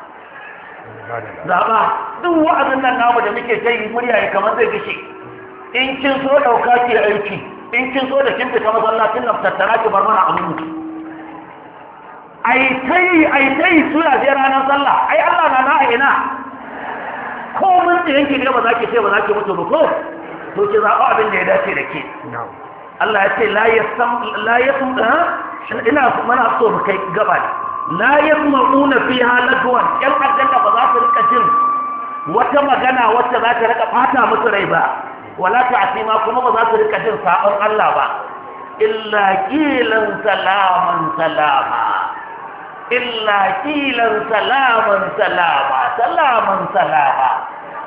B: duk wa'azin nan namu da muke ta yi murya ya kamar zai gishe in kin so dauka ki aiki in kin so da kin fita masallacin nan tattara ki bar mana abin ai tai suna je ranar sallah ai Allah na ina ko mun yanki ne ba za ki ce ba za ki mutu ba ko to ki zaɓa abin da ya dace da ke Allah ya ce la yasam ina mana so mu kai gaba la yasma'una fiha lagwan yan aljanna ba za su rika jin wata magana wacce za ta rika fata musu rai ba wala ta'sima kuma ba za su rika jin sabon Allah ba illa qilan salaman salama illa kilan salaman salama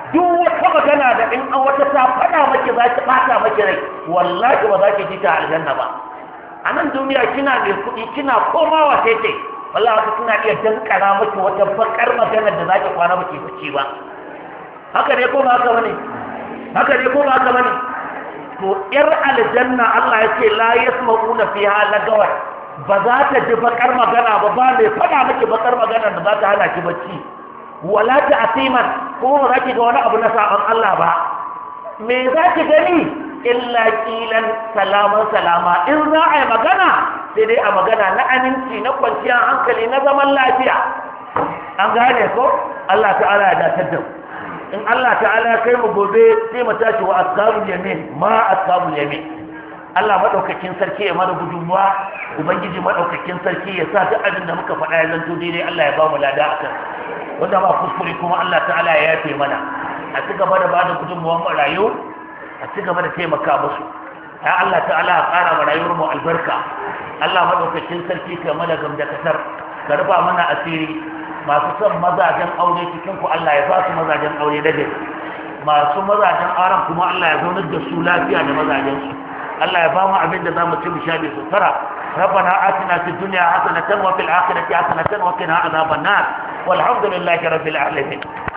B: duk wata magana da in an wata ta faɗa maki za ki ɓata maki rai wallahi ba za ki ji ta aljanna ba. A nan duniya kina mai kuɗi kina komawa sai wallahi wata kina iya dankara maki wata bakar magana da za ki kwana baki bacci ba. Haka ne ko ba haka bane? Haka ne ko ba haka bane? To yar aljanna Allah ya ce la yasma'una fiha lagawa, ba za ta ji bakar magana ba mai faɗa maki bakar magana da za ta hana ki bacci. Wala ta asiman, kuma ba za ki ga wani abu na saban Allah ba. Me za ki gani? Illa kilan salaman salama. In za a yi magana sai dai a magana na aminci, na kwanciyar hankali, na zaman lafiya. An gane ko? Allah ta'ala ya datar da mu. In Allah ta'ala ya kai mu gobe sai mu tashi wa ashabul yamin, ma ashabul yamin. Allah madaukakin sarki ya mana gudunmuwa, ubangiji madaukakin sarki ya sa duk abin da muka faɗa ya zanto daidai, Allah ya ba mu lada akan wanda ba kuskure kuma Allah ta'ala ya yafe mana. A ci gaba da bada gudunmuwan marayu, a ci gaba da taimaka musu. Ya Allah ta'ala ya ƙara wa rayuwar mu albarka. Allah madaukakin sarki ka mana gamdakatar, ka rufa mana asiri. Masu son mazajen aure cikin ku Allah ya ba su mazajen aure da gari. Masu mazajen auren kuma Allah ya zaunar da su lafiya da mazajen su. Allah ya ba mu abin da zamu ci mu sha bi sutura. ربنا آتنا في الدنيا حسنة وفي الآخرة حسنة وقنا عذاب النار والحمد لله رب العالمين.